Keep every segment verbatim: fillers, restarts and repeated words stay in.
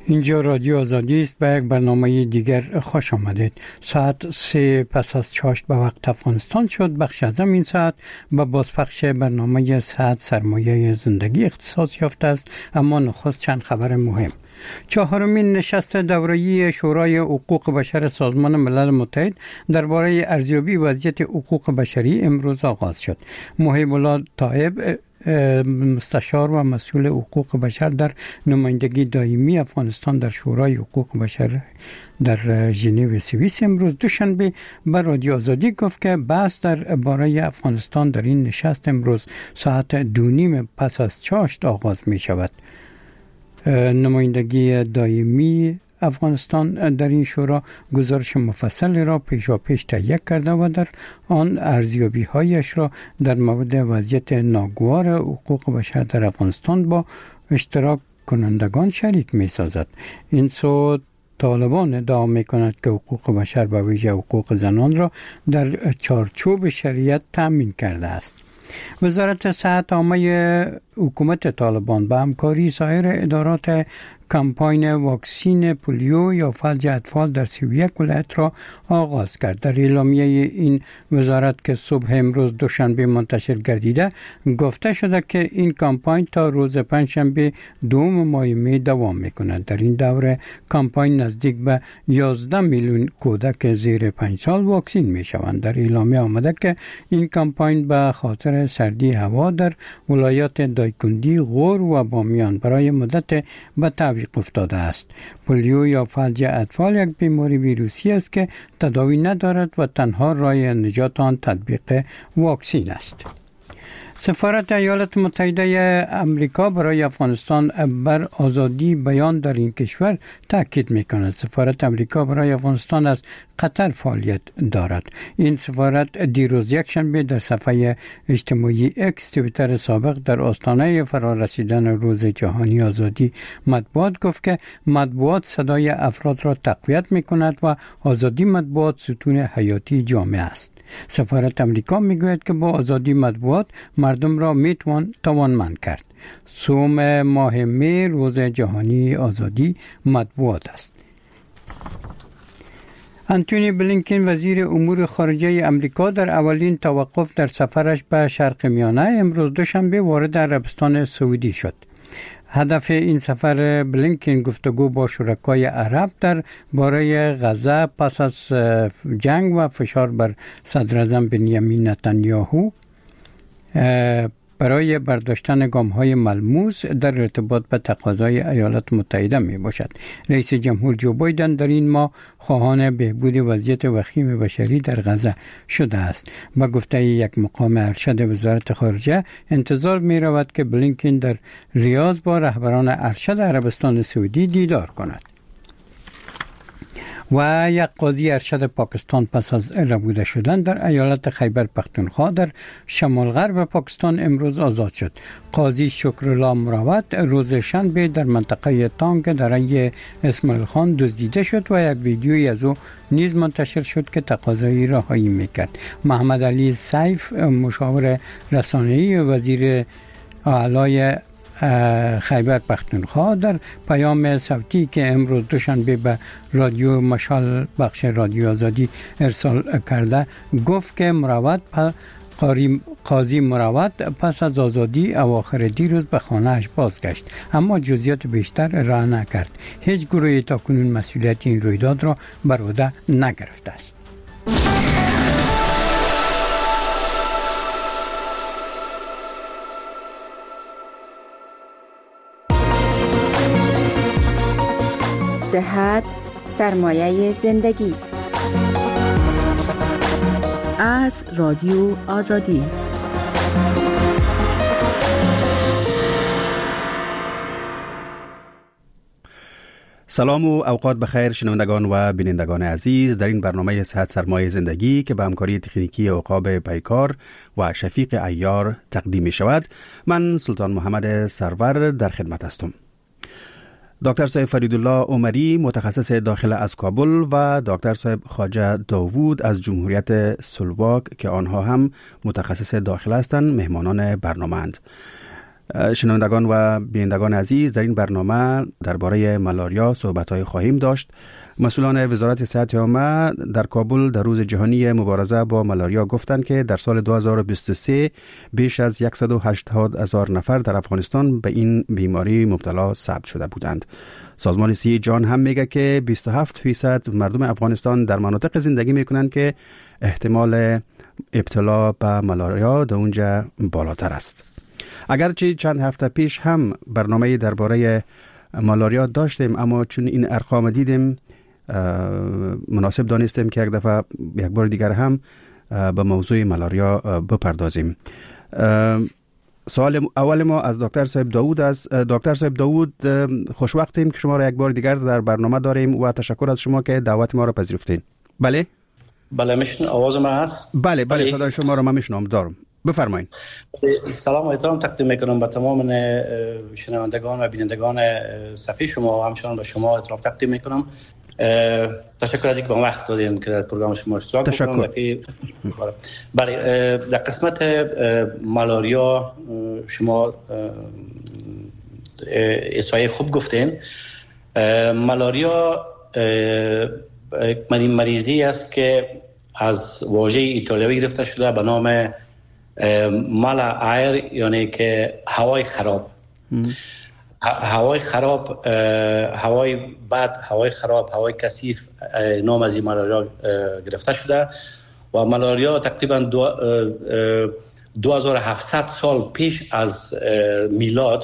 اینجا رادیو آزادی است. به یک برنامه دیگر خوش آمدید. ساعت سه پس از چاشت به وقت افغانستان شد. بخش از این ساعت به بازپخش برنامه ساعت سرمایه زندگی اختصاص یافته است. اما نخست چند خبر مهم. چهارمین نشست دوره‌ای شورای حقوق بشر سازمان ملل متحد درباره ارزیابی وضعیت حقوق بشری امروز آغاز شد. محب الله طایب مستشار و مسئول حقوق بشر در نمایندگی دائمی افغانستان در شورای حقوق بشر در ژنو سوئیس امروز دوشنبه به رادیو آزادی گفت که بحث در باره افغانستان در این نشست امروز ساعت دو نیم پس از چاشت آغاز می شود. نمایندگی دائمی افغانستان در این شورا گزارش مفصل را پیشاپیش تهیه کرده و در آن ارزیابی هایش را در مورد وضعیت ناگوار حقوق بشر در افغانستان با اشتراک کنندگان شریک می سازد. این سو طالبان ادعا می کند که حقوق بشر به ویژه حقوق زنان را در چارچوب شریعت تامین کرده است. وزارت صحت عامه حکومت طالبان به همکاری سایر ادارات کمپاین واکسین پولیو یا فلج اطفال در سی و یک ولایت را آغاز کرد. در اعلامیه این وزارت که صبح امروز دوشنبه منتشر گردیده گفته شده که این کمپاین تا روز پنجشنبه دوم ماه می دوام می‌کند. در این دوره کمپاین نزدیک به یازده میلیون کودک زیر پنج سال واکسین می‌شوند. در اعلامیه آمده که این کمپاین به خاطر سردی هوا در ولایات دایکندی، غور و بامیان برای مدت به تعویق افتاده است. پولیو یا فلج اطفال یک بیماری ویروسی است که تداوی ندارد و تنها راه نجات آن تطبیق واکسین است. سفارت ایالات متحده آمریکا برای افغانستان بر آزادی بیان در این کشور تاکید می‌کند. سفارت آمریکا برای افغانستان از قطر فعالیت دارد. این سفارت دیروز یکشنبه در صفحه اجتماعی اکس توییتر سابق در آستانه فرارسیدن روز جهانی آزادی مطبوعات گفت که مطبوعات صدای افراد را تقویت می‌کند و آزادی مطبوعات ستون حیاتی جامعه است. سفارت امریکا میگوید که با آزادی مطبوعات مردم را میتوان توانمند کرد. سوم ماه می روز جهانی آزادی مطبوعات است. انتونی بلینکن وزیر امور خارجه امریکا در اولین توقف در سفرش به شرق میانه امروز دوشنبه وارد عربستان سعودی شد. هدف این سفر بلینکن گفتگو با شرکای عرب در باره غزه پس از جنگ و فشار بر صدر اعظم بنیامین نتانیاهو برای برداشتن گام‌های ملموس در ارتباط به تقاضای ایالات متحده می باشد. رئیس جمهور جو بایدن در این ماه خواهان بهبود وضعیت وخیم بشری در غزه شده است. با گفته یک مقام ارشد وزارت خارجه انتظار می رود که بلینکن در ریاض با رهبران ارشد عربستان سعودی دیدار کند. و یک قاضی ارشد پاکستان پس از ربوده شدن در ایالت خیبر پختونخوا در شمال غرب پاکستان امروز آزاد شد. قاضی شکرالله مروت روز شنبه در منطقه تانگ دره اسماعیل خان دزدیده شد و یک ویدیویی از او نیز منتشر شد که تقاضای رهایی میکرد. محمد علی سیف مشاور رسانه‌ای وزیر اعلی خیبر پختونخوا در پیام صوتی که امروز دوشنبه به رادیو مشال بخش رادیو آزادی ارسال کرده گفت که مروت قاضی مروت پس از آزادی اواخر دیروز به خانه‌اش بازگشت، اما جزئیات بیشتر را نکرد. هیچ گروهی تاکنون مسئولیت این رویداد را بر عهده نگرفته است. صحت سرمایه زندگی از رادیو آزادی. سلام و اوقات بخیر شنوندگان و بینندگان عزیز. در این برنامه صحت سرمایه زندگی که به همکاری تکنیکی عقاب پیکار و شفیق عیار تقدیم می شود، من سلطان محمد سرور در خدمت هستم. دکتر صاحب فریدالله عمری متخصص داخل از کابل و دکتر صاحب خواجه داوود از جمهوریت سلواک که آنها هم متخصص داخل هستند مهمانان برنامه اند. شنوندگان و بینندگان عزیز، در این برنامه درباره مالاریا صحبت‌های خواهیم داشت. مسئولان وزارت صحت عامه در کابل در روز جهانی مبارزه با مالاریا گفتند که در سال دو هزار و بیست و سه بیش از صد و هشتاد هزار نفر در افغانستان به این بیماری مبتلا ثبت شده بودند. سازمان صحت جهان هم میگه که بیست و هفت فیصد مردم افغانستان در مناطق زندگی میکنند که احتمال ابتلا به مالاریا در اونجا بالاتر است. اگرچه چند هفته پیش هم برنامه درباره مالاریا داشتیم، اما چون این ارقام دیدیم مناسب دانستیم که یک دفعه یک بار دیگر هم به موضوع مالاریا بپردازیم. سوال اول ما از دکتر صاحب داوود است. دکتر صاحب داوود، خوشوقتیم که شما را یک بار دیگر در برنامه داریم و تشکر از شما که دعوت ما را پذیرفتین. بله بله میشن آواز ما هست؟ بله بله صدای شما را من میشنم. دارم، بفرمایید. سلام و احترام تقدیم میکنم به تمام شنوندگان و بینندگان صفحه شما و همچنان به شما احترام تقدیم میکنم. تشکر از اینکه با وقت دادین که در پروگرام شما اشتراک بکنم. بله، در قسمت مالاریا شما احصایه خوب گفتین. مالاریا مریضی است که از واژه ایتالیایی گرفته شده به نام مالا ایر، یعنی که هوای خراب. هوای خراب، هوای بد، هوای خراب، هوای کثیف نام از این مالاریا گرفته شده و مالاریا تقریبا دو, دو هزار و هفتصد سال پیش از میلاد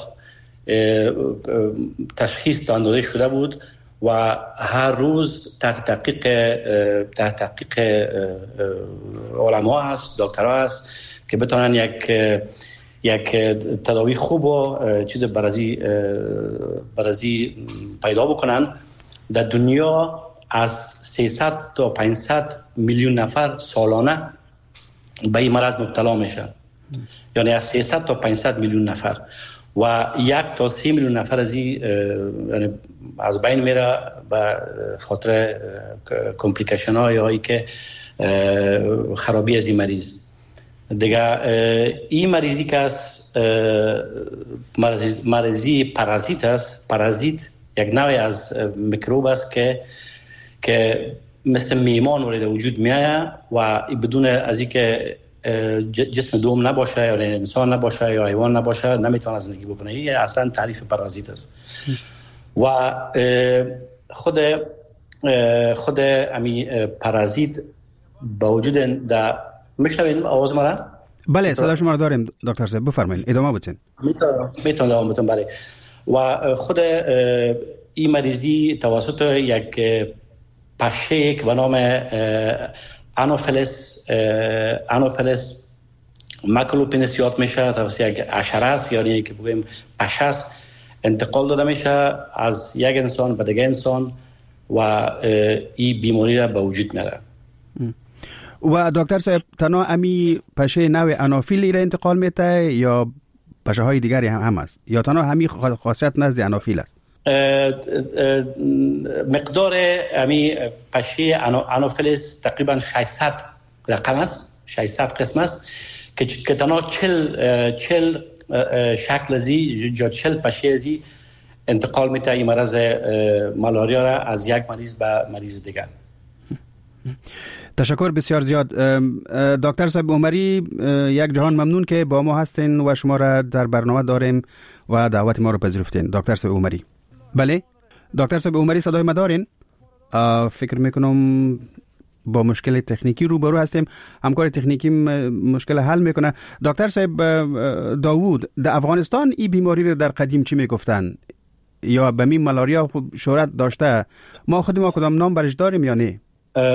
تشخیص داده شده بود و هر روز تحت تحقیق تحت تحقیق علما هست، دکترها هست که بتونن یک یک تداوی خوب و چیز برازی برازی پیدا بکنن. در دنیا از سیصد تا پانصد میلیون نفر سالانه به این مرض مبتلا میشه، یعنی از سیصد تا پانصد میلیون نفر و یک تا سه میلیون نفر از این یعنی از بین میره به خاطر کمپلیکیشن های هایی که خرابی از این مریض. دیگه این مریضی که از مریضی پارازیت است. پارازیت یک نوعی از میکروب است که که مثل میمان وارد وجود میآید و بدون از اینکه جسم دوم نباشه یا انسان نباشه یا حیوان نباشه نمیتونه زندگی بکنه. این اصلا تعریف پارازیت است. و خود خود امی پارازیت با وجود در میشنوید آواز ما را؟ بله صدا شما را داریم دکتر صاحب، بفرمایید ادامه بدین. میتونم میتونم ادامه بدم. بله. و خود این مریضی توسط یک پشه که به نام انوفیلس انوفیلس ماکولوپینس یاد میشه، توسط یک حشره است، یعنی که بگیم پشه است، انتقال داده میشه از یک انسان به دیگه انسان و این بیماری را به وجود میاره. و دکتر صاحب تنها امی پشه نوع انافیلی را انتقال میده یا پشه های دیگری هم, هم است یا تنها همی خاصیت نزد انافیل است؟ مقدار امی پشه انوفیلس تقریبا ششصد رقم است، ششصد قسم است که که تنها چهل چهل شکل ازی یا چهل پشه ازی انتقال میده این مرض مالاریا را از یک مریض به مریض دیگر. تشکر بسیار زیاد دکتر صاحب عمری. یک جهان ممنون که با ما هستین و شما را در برنامه داریم و دعوت ما را پذیرفتین. دکتر صاحب عمری. بله دکتر صاحب عمری صدای ما دارین؟ فکر میکنم با مشکل تکنیکی روبرو هستیم. همکار تکنیکی مشکل حل میکنه. دکتر صاحب داوود، در افغانستان این بیماری رو در قدیم چی میگفتن؟ یا به می مالاریا شهرت داشته؟ ما خود ما کدام نام برش داریم یا نه؟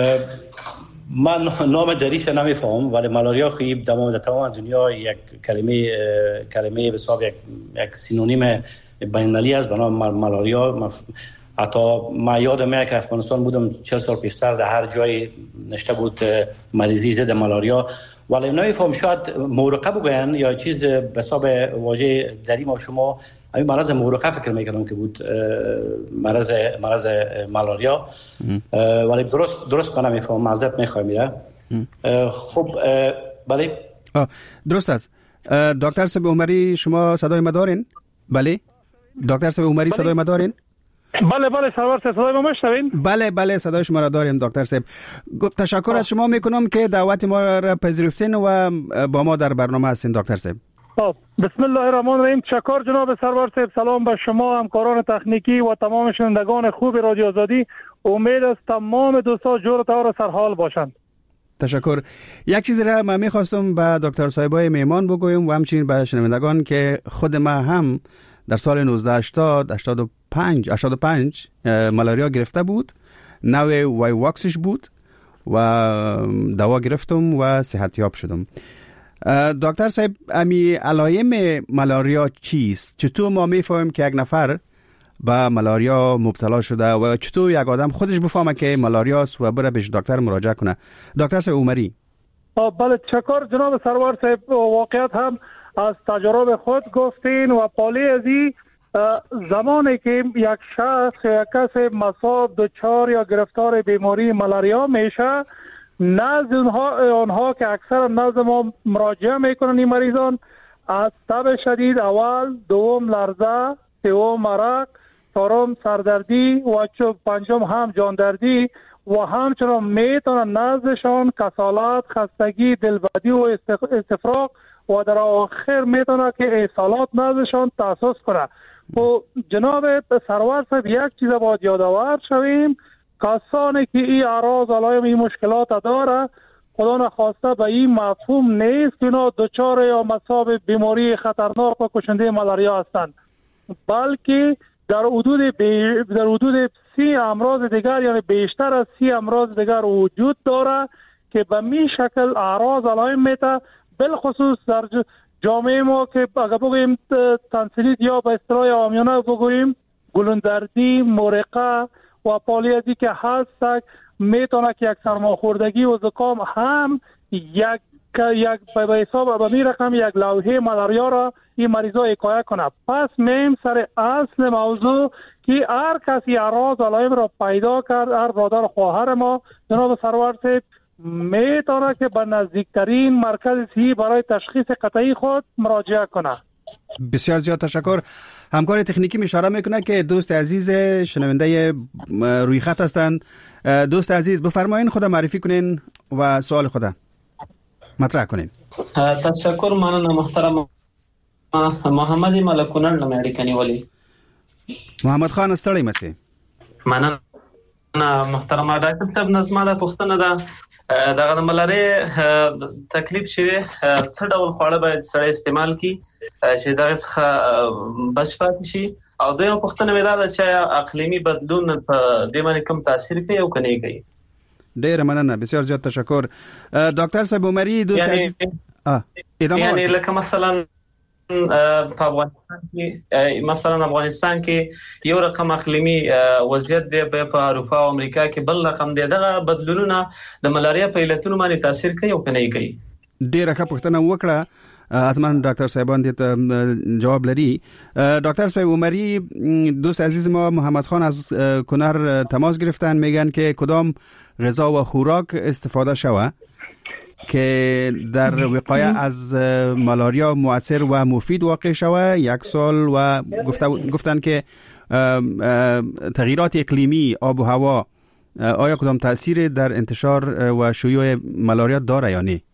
من نام دریش نمیفهم، ولی مالاریا خیلی در تمام دنیا یک کلمه کلمه به حساب یک یک سینونیم بین‌المللی است به نام مالاریا. حتی من یادم میاد که افغانستان بودم چهل سال پیشتر در هر جای نشته بود مریضی ضد مالاریا، ولی نمیفهم شاید مورقه بگوین یا چیز به حساب واژه دری ما شما همین مرض مورقه فکر میکنم که بود مرض مرض مالاریا، ولی درست درست من نمیفهم، معذرت میخوام. میره خب بله درست است. دکتر صاحب عمری شما صدای ما دارین؟ بله دکتر صاحب عمری صدای ما دارین؟ بله بله سرور صاحب صدای ما میشنوین؟ بله بله صدای شما را داریم دکتر صاحب. تشکر از شما میکنم که دعوت ما را پذیرفتین و با ما در برنامه هستین دکتر صاحب. بسم الله الرحمن الرحیم. تشکر جناب سرور صاحب. سلام به شما همکاران تکنیکی و تمام شنوندگان خوب رادیو آزادی. امید است تمام دوستان جور و طور سرحال باشند. تشکر. یک چیزی را من میخواستم به دکتر صاحبای میمان بگویم و همچنین به شنوندگان که خود ما هم در سال نوزده هشتاد هشتاد و پنج هشتاد و پنج ملاریا گرفته بود، نوع وای واکسش بود و دوا گرفتم و صحتیاب شدم. دکتر صاحب امی علائم ملاریا چیست؟ چطور ما میفهمیم که یک نفر با ملاریا مبتلا شده و چطور یک آدم خودش بفهمه که ملاریا است و بره بهش دکتر مراجعه کنه؟ دکتر صاحب عمری. بله تشکر جناب سرور صاحب. واقعیت هم از تجربه خود گفتین و پالی ازی زمانی که یک شخص یا کسی مصاب دچار یا گرفتار بیماری ملاریا میشه، نزد اونها, اونها که اکثر نزد ما مراجعه میکنن این مریضان، از تب شدید اول، دوم لرزه، سوم مرق، چهارم سردردی و پنجم هم جاندردی و همچنان میتونن نزدشان کسالت، خستگی، دلبدی و استفراغ و در آخر میتونه که احسالات نزدشان تحسس کنه. و جناب سرور صاحب یک چیز باید یادآور شویم، کسانی که این اعراض علائم این مشکلات داره خدا نخواسته به این مفهوم نیست که اینا دچار یا مصاب بیماری خطرناک و کشنده ملاریا هستند، بلکه در حدود بی... در حدود سی امراض دیگر یعنی بیشتر از سی امراض دیگر وجود داره که به می شکل اعراض علائم میته، بالخصوص در جامعه ما که اگر بگوییم تنسیلیت یا به اصطلاح عامیانه بگوییم گلوندردی، مرقه و پالیزی که هست، میتونه که یک سرماخوردگی و زکام هم یک یک به حساب به می رقم یک لوحه ملاریا را این مریضا حکایت کنه. پس میم سر اصل موضوع که هر کسی اعراض علائم را پیدا کرد، هر برادر خواهر ما جناب سرور صاحب میتونه که به نزدیکترین مرکز صحی برای تشخیص قطعی خود مراجعه کنه. بسیار زیاد تشکر. همکار تکنیکی اشاره میکنه که دوست عزیز شنونده روی خط هستند. دوست عزیز بفرمایین خود معرفی کنین و سوال خود مطرح کنین. تشکر. ممنون محترم. محمد ملکونر نمیاری کنی ولی محمد خان استړی مسی. ممنون محترم ډاکټر صاحب. نظم دا پوښتنه ده دغه د ملاریا تکلیف چې څه ډول خواړه باید سره استعمال کی چې دغه څخه بچ شي، او دویمه پوښتنه مې دا ده چې اقلیمي بدلون په دې باندې کوم تاثیر کوي او کني کوي؟ ډیر مننه. بسیار زیات تشکر. دکتر صاحب عمری دوست عزیز ادامه یعنی لکه مثلا په افغانستان کې مثلا افغانستان کې یو رقم اقلیمي وضعیت دی، په اروپا او امریکا کې بل رقم دی. دغه بدلونونه د ملاریا په علتونو باندې تاثیر کوي او کني کوي؟ ډیره ښه پوښتنه وکړه. حتما ډاکټر صاحبان دې جواب لري. ډاکټر صاحب عمری دوست عزیز ما محمد خان از کنر تماس گرفتن، میگن که کدام غذا و خوراک استفاده شوه که در وقایه از ملاریا مؤثر و مفید واقع شوه. یک سال و گفتن که تغییرات اقلیمی، آب و هوا آیا کدام تأثیر در انتشار و شیوع ملاریا داره یا نه؟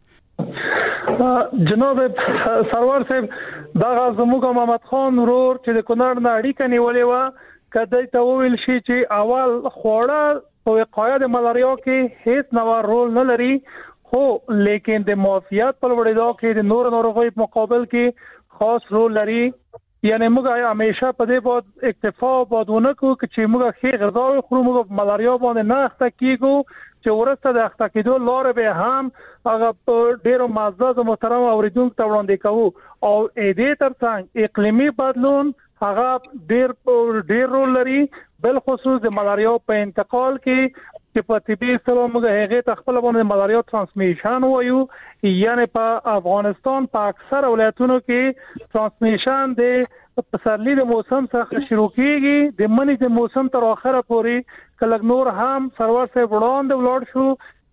جناب سرور صاحب دغه زموږ محمد خان ورور چې د کونړ نه اړیکه نیولې وه، کدی ته وویل شي چې اول خوړه په وقایه د ملاریا کې هیڅ نوع رول نه لري، خو لیکن د معافیت په لوړېدو کې د نور ناروغیو په مقابل کې خاص رول لري. یعنی موږ همیشه په دې باید اکتفا باید ونه کړو چې موږ ښې غذا وخورو، موږ ملاریا باندې نه اخته کیږو چې ورسته د اخته کېدو لاره به هم هغه ډېرو معزز محترم اوریدونکو ته وړاندې کوو. او دې ترڅنګ اقلیمي بدلون هغه ډېر ډېر رول لري، بل خصوص د ملاریا په انتقال کې چې په طبي اصطلاح موږ هغه ته خپل باندې ملاریا ترانسمیشن وایو. یعنی په افغانستان په اکثر ولایتونو کې ترانسمیشن د پسرلی د موسم څخه شروع کیږي، د منی د موسم تر اخره پورې کله نور هم سرور صاحب وړاندې ولاړ شو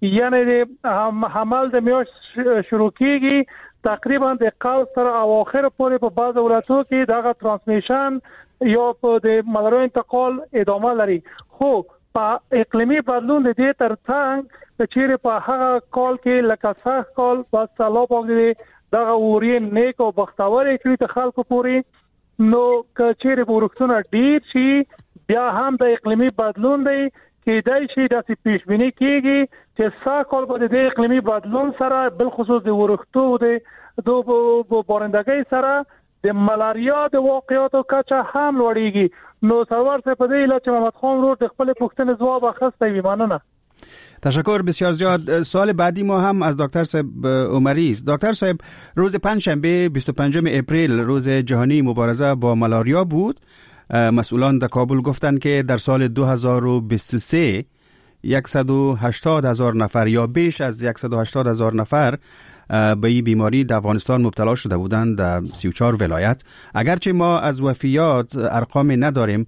یعنی حمل د میاشت شروع کیږي تقریبا د قوس تر اواخر پورې په بعض ولایتونو کې دغه ترانسمیشن یا په د ملاریا انتقال ادامه لري. خو په اقلیمی بدلون د دې ترڅنګ چې په هغه کال کې لکه سخت کال با سلام پاک دغه اوري نیک او بختور کړي ته خلکو پوری نو کچېره ورختونه ډیر شي بیا هم د اقلیمی بدلون دی کې دای شي د پیشبینی کیږي چې سا کال په دې اقلیمی بدلون سره بل خصوص د ورختو د دوه بارندګۍ سره د ملاریا د واقعاتو کچه هم لوړیږي. نو سرور څخه په دې لچ محمد خان رو د خپل پوښتنې جواب اخیسته وي. ممنونه. تشکر بسیار زیاد. سوال بعدی ما هم از دکتر صاحب عمری است. دکتر صاحب روز پنجشنبه بیست و پنجم اپریل روز جهانی مبارزه با ملاریا بود. مسئولان در کابل گفتند که در سال دو هزار و بیست و سه صد و هشتاد هزار نفر یا بیش از صد و هشتاد هزار نفر به این بیماری در افغانستان مبتلا شده بودند در سی و چهار ولایت. اگرچه ما از وفیات ارقام نداریم،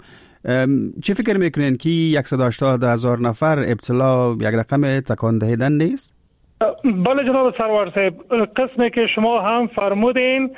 چه فکر میکنین که صد و هشتاد هزار نفر ابتلا یک رقم تکان دهیدن نیست؟ بله جناب سرور صاحب، قسمی که شما هم فرمودین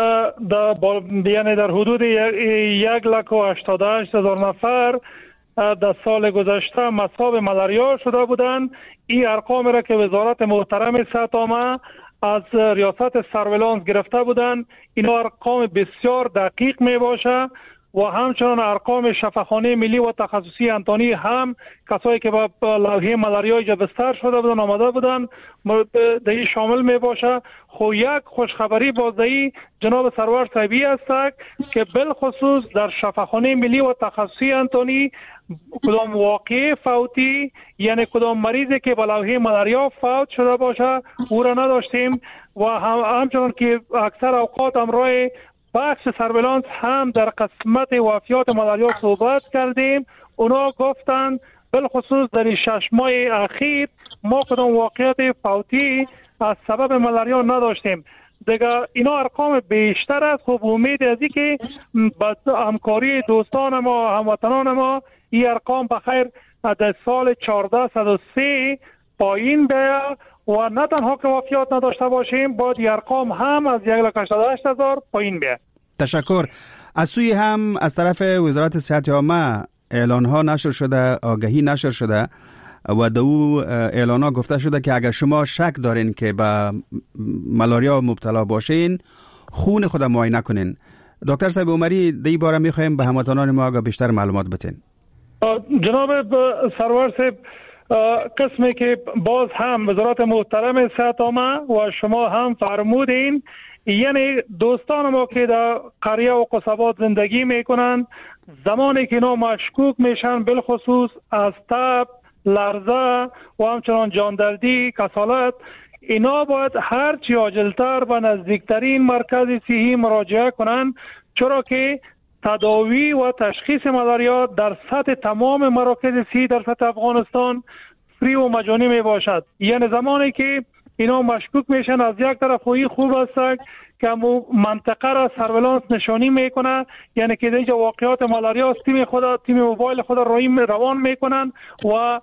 در یعنی در حدود یک لک و هشتاد و هشت هزار نفر در سال گذشته مصاب ملاریا شده بودند. این ارقام را که وزارت محترم صحت عامه از ریاست سرویلانس گرفته بودند، اینا ارقام بسیار دقیق می باشه و همچنان ارقام شفاخانه ملی و تخصصی انتانی هم کسایی که با لوحه ملاریا جا بستر شده بودن آمده بودن دهی شامل می باشه. خو یک خوشخبری بازدهی جناب سرور صاحبی است که بالخصوص در شفاخانه ملی و تخصصی انتانی کدام واقع فوتی یعنی کدام مریضی که با لوحه ملاریا فوت شده باشه او را نداشتیم و هم همچنان که اکثر اوقات امروز بخش سرویلانس هم در قسمت وفیات ملاریا صحبت کردیم. اونا گفتند بالخصوص در شش ماه اخیر ما کدام واقعیت فوتی از سبب ملاریا نداشتیم. دیگه اینا ارقام بیشتر است. خب امید از این که با همکاری دوستان ما هموطنان ما این ارقام بخیر در سال چهارده صد و سه پایین بیاد و نه تنها که وفیات نداشته باشیم باید این ارقام هم از یک لک هشتاد و هشت هزار پایین بیاد. تشکر. از سوی هم از طرف وزارت صحت عامه اعلان ها نشر شده، آگهی نشر شده و در او اعلان ها گفته شده که اگر شما شک دارین که به ملاریا مبتلا باشین خون خود معاینه کنین. دکتر صاحب عمری در این باره میخوایم به هموطنان ما بیشتر معلومات بتین. جناب سرور صاحب، قسمی که باز هم وزارت محترم صحت عامه و شما هم فرمودین، یعنی دوستان ما که در قریه و قصبات زندگی میکنن زمانی که اینا مشکوک میشن بالخصوص از تب، لرزه و همچنان جاندردی، کسالت، اینا باید هر چی عاجلتر به نزدیکترین مرکز صحی مراجعه کنن، چرا که تداوی و تشخیص ملاریا در سطح تمام مراکز صحی در سطح افغانستان فری و مجانی می باشد. یعنی زمانی که اینا مشکوک میشن از یک طرف خویی خوب است که منطقه را سرویلانس نشانی میکنه، یعنی که اینجا واقعات ملاریا است، تیم خود تیم موبایل خود رویم روان میکنن و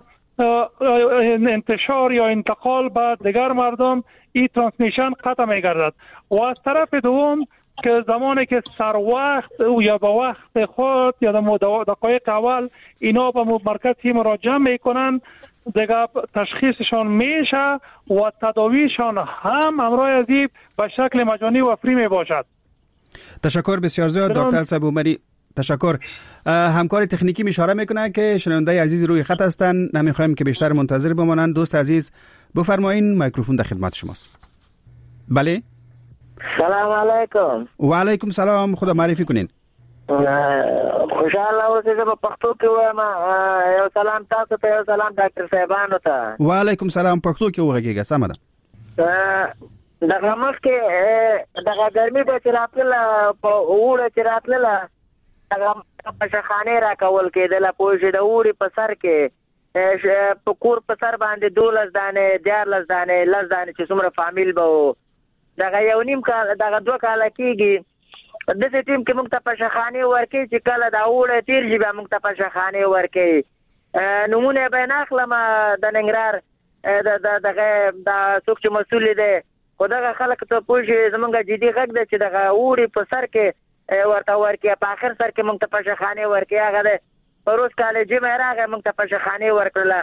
انتشار یا انتقال به دیگر مردم این ترانسمیشن قطع میگردد. و از طرف دوم که زمانی که سر وقت یا به وقت خود یا در دقایق اول اینا به مرکز مراجعه میکنن دیگه تشخیصشان میشه و تداویشان هم امروز ازی به شکل مجانی و فری می باشد. تشکر بسیار زیاد دکتر صاحب عمری. تشکر. همکار تکنیکی اشاره میکنه که شنونده عزیز روی خط هستن، نمیخوایم که بیشتر منتظر بمانند. دوست عزیز بفرمایین، میکروفون در خدمت شماست. بله. سلام علیکم. و علیکم سلام. خدا معرفی کنین. خوشحال اوسئ. په پښتو کې وایم یو سلام تاسو ته، یو سلام ډاکټر صاحبانو ته. و علیکم سلام. پښتو کې وغږیږه. سم ده. دغه مخکې دغه ګرمي به چې راتله په اوړه چې راتله دغه پشخانې راکول کېدله پوه شې، د اوړي په سر کې په کور په سر باندې دولس دانې دیارلس دانې لس دانې چې څومره فامیل به و دغه یو نیم کال دغه دوه کاله کېږي دغه ټیم کې موږ ته پشخانې ورکوي چې کله دا اوړی تېر شي بیا موږ ته پشخانې ورکوي. نومونه به یې نه اخلم د ننګرهار د دغه د څوک چې مسؤل دي خدای خلک ته پوښي زمونږ جدي غږ دی چې دغه وړي په سر کې ورته ورکې په اخر سر کې مونږ ته پښخانه ورکې هغه د پروس کالج مې راغی مونږ ته پښخانه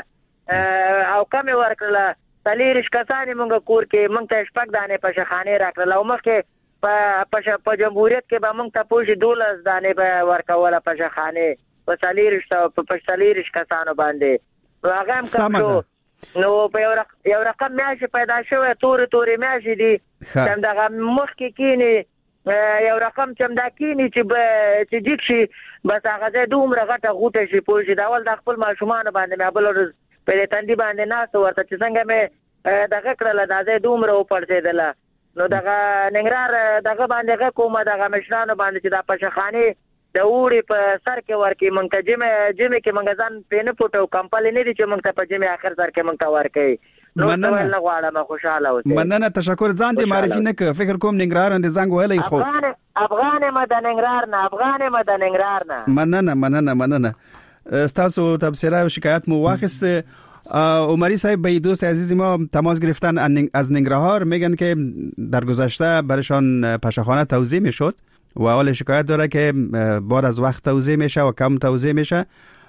ورکړه او کم ورکړه تلیرش کسانې مونږ کور کې مونږ ته شپږ دانې پښخانه راکړه او مخکې په په جمهوریت کې به مونږ ته پوښي دولس دانې به ورکوله پښخانه په تلیرش په تلیرش کسانو باندې هغه هم کم شو نو په یو رقم میاشي پیدا شوه تور تور میاشي دي تم دغه مخ کې کینی یو رقم چم دا کینی چې چې جګ شي بس هغه د دومره غټه غوټه شي پوه شي دا ول د خپل ماشومان باندې مې بل ورځ په تندې باندې ناس ورته چې څنګه مې دغه کړل دا د دومره او پړسېدله نو دغه ننګرهار دغه باندې کومه دغه مشرانو باندې چې دا پښخانه د وړي په سر کې ورکی مونږ ته جمع جمع کې مونږ ځان پینې پټو کمپل نه دي چې مونږ ته په جمع اخر سر کې مونږ ته ورکی مننه نو غواړم خوشاله اوسې مننه تشکر ځان دې معرفي نه ک فکر کوم ننګرهار اند زنګ ویلې خو افغان افغان مده ننګرهار نه افغان مده ننګرهار نه مننه مننه مننه تاسو تبصره و شکایت مو واخست عمری صاحب به دوست عزیز ما تماس گرفتن از ننگرهار میگن که در گذشته برشان پشخانه توزیع میشد و اول شکایت داره که بعد از وقت توزیع میشه و کم توزیع میشه.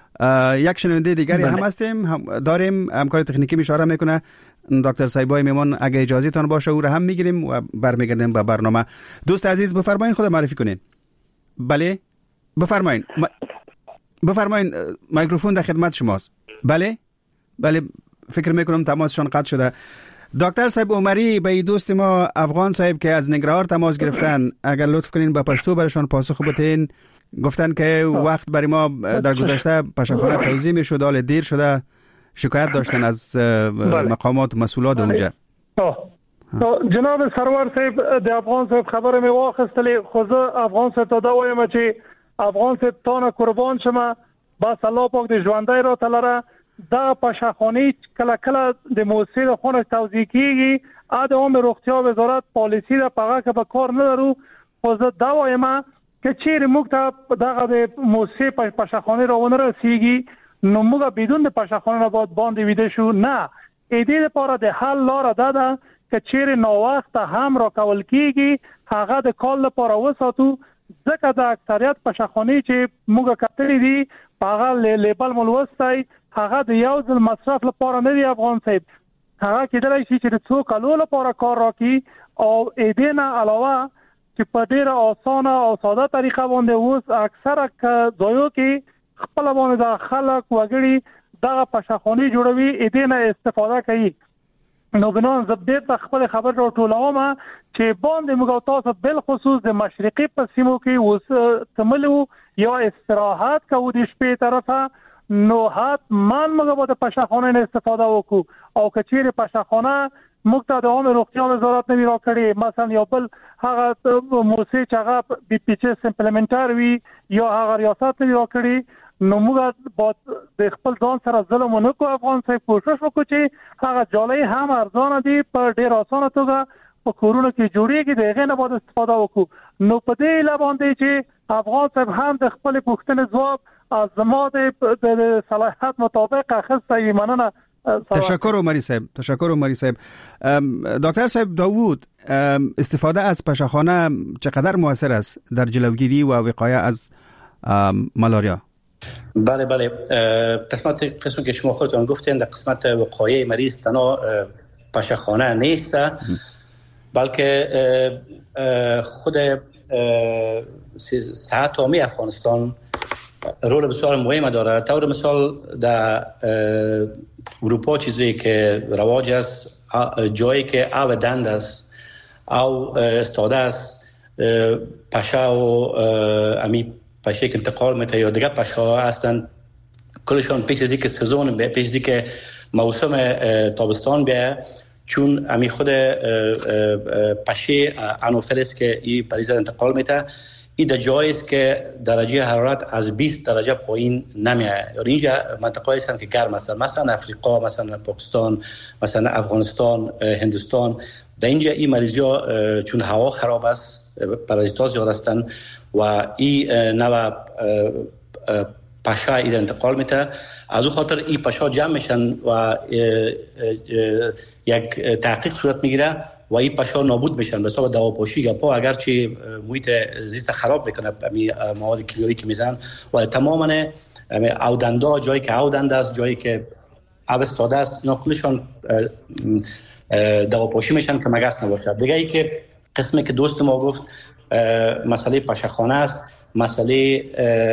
یک شنونده دیگری هم هستیم هم داریم همکار تکنیکی اشاره میکنه دکتر سایبای میمان اگه اجازه تان باشه او را هم میگیریم و برمیگردیم به برنامه. دوست عزیز بفرمایید خود معرفی کنین. بله بفرمایید م... بفرمایید میکروفون در خدمت شماست. بله بله فکر میکنم تماسشان قطع شده. دکتر صاحب عمری به دوست ما افغان صاحب که از ننگرهار تماس گرفتن اگر لطف کنین به پشتو برشان پاسخ بدین. گفتن که وقت برای ما در گذشته پشخانه توزیع می شد حال دیر شده شکایت داشتن از مقامات مسئولات اونجا. جناب سرور صاحب د افغان صاحب خبر می واخستلی خو زه افغان صاحب ته دا وایم چې افغان صاحب تانه قربان شمه بس الله پاک د ژوندۍ را تلره دا پشخانه کله کله د موسسې خونه توزیع کیږي ا د عامه روغتیا وزارت پالیسی را پغه که به کار نه درو خو زه دا وایم که چیرې موږ ته دغه د موسسې پشخانه را ونه رسیږي نو موږ بدون د پشخانه نه باید باندې ویده شو نه ا دې لپاره د حل لاره ده ده که چیرې نو وخت هم را کول کیږي هغه د کال لپاره وساتو ځکه د اکثریت پشخانه چې موږ کتلې دي هغه لیبل ملوستای هغه د یو ځل مصرف لپاره نه دی افغان صاحب هغه کېدلای شي چې د څو کالو لپاره کار راکړي او ا دې نه علاوه چې په ډیره اسانه او ساده طریقه باندې اوس اکثره ځایو کې خپل باندې د خلک وګړي دغه پشخانه جوړوي ا دې نه استفاده کوي نو بنان زبدیر ته خپل خبر را ټولوم چې باندې موږ تاسو بل خصوص د مشرقي په سیمو کې اوس تملو یا استراحت کوو د شپې طرفه نو حتما موږ به د پشخانه نه استفاده وکړو او کچېره پشخانه موږ ته د عامه روغتیا وزارت نه ویرا کړی مثلا یو بل هغه موسسه چې هغه بي پی ایچ اس امپلیمنټر وی یا هغه ریاست نه ویرا کړی نو موږ به د خپل ځان سره ظلم نه کوو افغان صاحب کوشش وکړو چې هغه جالۍ هم ارزانه دي په ډیر اسانه توګه په کورونو کې جوړیږي دغه نه باید استفاده وکړو نو په دې لباندې چې افغان صاحب هم د خپل پوښتنې ځواب از زما د صلاحیت مطابق اخسته مننه. تشکر عمری صاحب تشکر عمری صاحب. دکتر صاحب داوود استفاده از پشخانه چقدر موثر است در جلوگیری و وقایه از مالاریا؟ بله بله قسمت قسمی که شما خودتون گفتین در قسمت وقایه مریض تنها پشخانه نیست بلکه خود صحت عامه افغانستان رول بسیار مهم داره. طور مثال در اروپا چیزی که رواج است جایی که آب دند است او استاده است پشه و امی پشه که انتقال میته یا دیگه پشه ها هستن کلشان پیش از که سزون بیه پیش از که موسم تابستان بیه چون امی خود پشه انوفیلس که این پریز انتقال میته این در جایی است که درجه حرارت از بیست درجه پایین نمیاد. یعنی اینجا منطقه‌ای هستند که گرم هستند مثلا افریقا مثلا پاکستان مثلا افغانستان هندوستان در اینجا این مریضی‌ها چون هوا خراب است پارازیت‌ها زیاد هستند و این نوع پاشا این انتقال میده. از اون خاطر این پاشا جمع میشن و یک تحقیق صورت میگیره و این پاشا نابود میشن به حساب دواپاشی یا پا، اگرچه محیط زیست خراب میکنه مواد کیمیایی که میزنن و تماما اودندا، جایی که اودند است، جایی که آب استاده است، اینا کلشان دواپاشی میشن که مگس نباشه. دیگه ای که قسمی که دوست ما گفت مسئله پاشخانه است، مسئله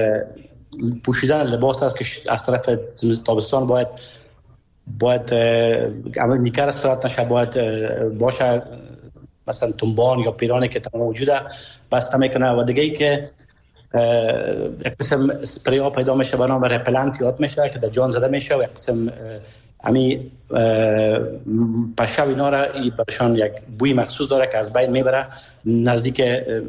پوشیدن لباس است که از طرف تابستان باید باید عمل نیکر استراحت نشه، باید باشه مثلا تنبان یا پیرانی که تمام وجوده بسته میکنه. و دیگه ای که یک قسم اسپری ها پیدا میشه به نام رپلنت یاد میشه که در جان زده میشه و یک قسم امی پشا اینا را برشان یک بوی مخصوص داره که از بین میبره، نزدیک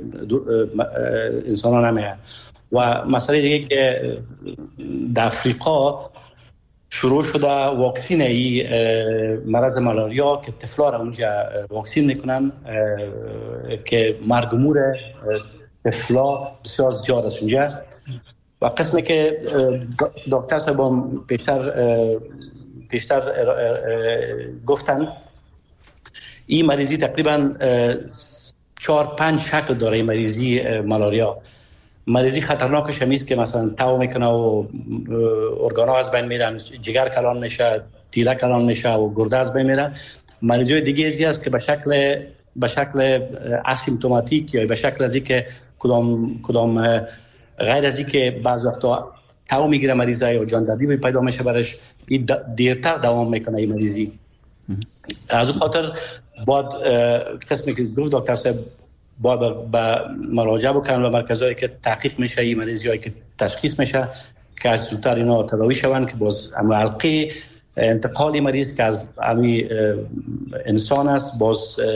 انسان ها نمیه. و مسئله دیگه که در افریقا شروع شده واکسین ای مرض مالاریا که طفلا را اونجا واکسین میکنن که مرگ و مور طفلا بسیار زیاد است اونجا. و قسمی که دکتر صاحب پیشتر پیشتر گفتن این مریضی تقریبا چهار پنج شکل داره. این مریضی مالاریا مریضی خطرناکش همیست که مثلا تاو میکنه و ارگانا از بین میرن، جگر کلان میشه، تیله کلان میشه و گرده از بین میره. مریضی دیگه ازی است که به شکل به شکل اسیمپتوماتیک یا به شکل ازی که کدام کدام غیر ازی که بعض وقتا تاو میگیره مریضه یا جان دردی پیدا میشه برش، این دیرتر دوام میکنه این مریضی. از اون خاطر باید قسمی که گفت دکتر صاحب باید به مراجعه بکنن و مرکزهایی که تحقیق میشه این مریضیایی که تشخیص میشه که از زودتر اینا تداوی شون که باز حلقه انتقالی مریض که از امی انسان است باز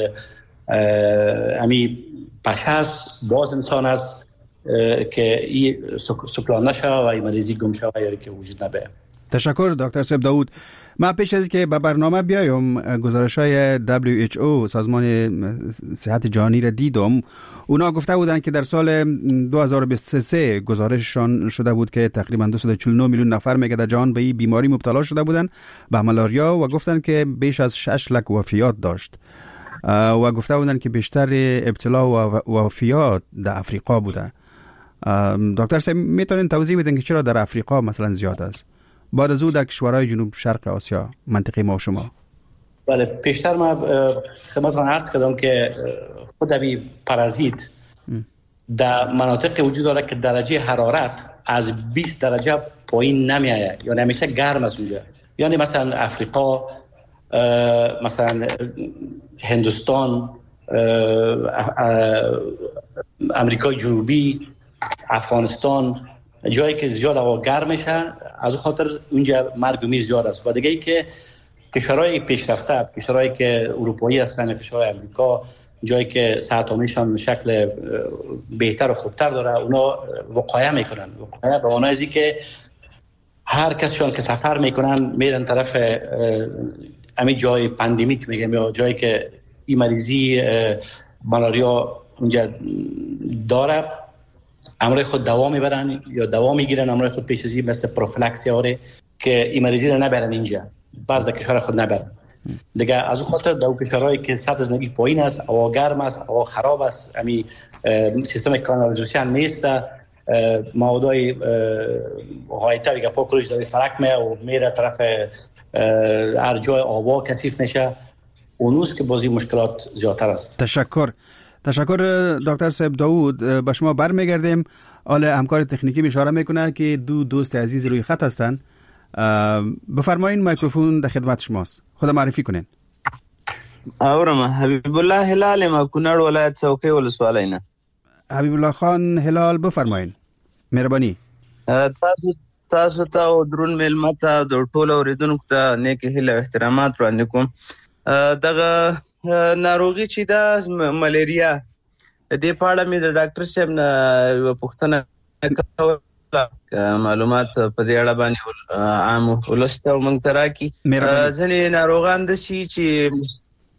امی پشه است باز انسان است که این سکران نشه و این مریضی گم شوه یا که وجود نبه. تشکر دکتر صاحب داود. ما پیش از که به برنامه بیایم گزارش‌های دبلیو اچ او سازمان صحت جهانی را دیدم. اونا گفته بودند که در سال دو هزار و بیست و سه گزارششان شده بود که تقریبا دویست و چهل و نه میلیون نفر میگه در جهان به این بیماری مبتلا شده بودند به مالاریا و گفتند که بیش از شش لک وفیات داشت و گفته بودند که بیشتر ابتلا و وفیات در افریقا بوده. دکتر صاحب میتونین توضیح بدین که چرا در افریقا مثلا زیاد است بعد از او در کشورهای جنوب شرق آسیا منطقه ما و شما؟ بله، پیشتر ما خدمتتون عرض کردم که خود این پارازیت در مناطق وجود داره که درجه حرارت از بیست درجه پایین نمیآید، یعنی همیشه گرم است اونجا. یعنی مثلا افریقا، مثلا هندوستان، امریکای جنوبی، افغانستان، جایی که زیاد هوا گرم میشه از اون خاطر اونجا مرگ و میر زیاد است. و دیگه ای که کشورهای پیشرفته، کشورهایی که اروپایی هستن، کشورهای امریکا، جایی که ساعت‌هایشان شکل بهتر و خوبتر داره، اونا وقایع میکنن. وقایع به معنی ازی که هر کسشون که سفر میکنن میرن طرف همین جای پاندمیک میگم یا جایی که این مریضی مالاریا اونجا داره، امروی خود دوا میبرن یا دوا میگیرن امروی خود پیش ازی مثل پروفیلاکسی آره که این مریضی رو نبرن اینجا، بعض در کشور خود نبرن دیگه. از اون خاطر در کشورهایی که سطح زندگی پایین است، هوا گرم است، هوا خراب است، همین سیستم کانالیزاسیون نیست، موادای غایطه دیگه پاکروش در سرک میه و میره طرف هر جای آوا کثیف میشه، اونوست که بازی مشکلات زیادتر است. تشکر. تشکر دکتر صاحب داود. با شما برمیگردیم. حالا همکار تکنیکی اشاره میکنه که دو دوست عزیز روی خط هستن. بفرمایید میکروفون در خدمت شماست. خود معرفی کنین. اورم حبیب الله هلال ما کنړ ولایت څوکۍ ولسوالۍ نه. حبیب الله خان هلال بفرمایئ. مهرباني. تاسو تاسو ته او درون ملمته د ټولو اوریدونکو ته نیک هیله او احترامات وړاندې کوم. دغه ناروغي چې دا ملیریا د دې په اړه مې د ډاکټر صاحب نه پوښتنه کوله، معلومات په دې اړه باندې عام ولسته او موږ ته راکړي. ځینې ناروغان داسې چې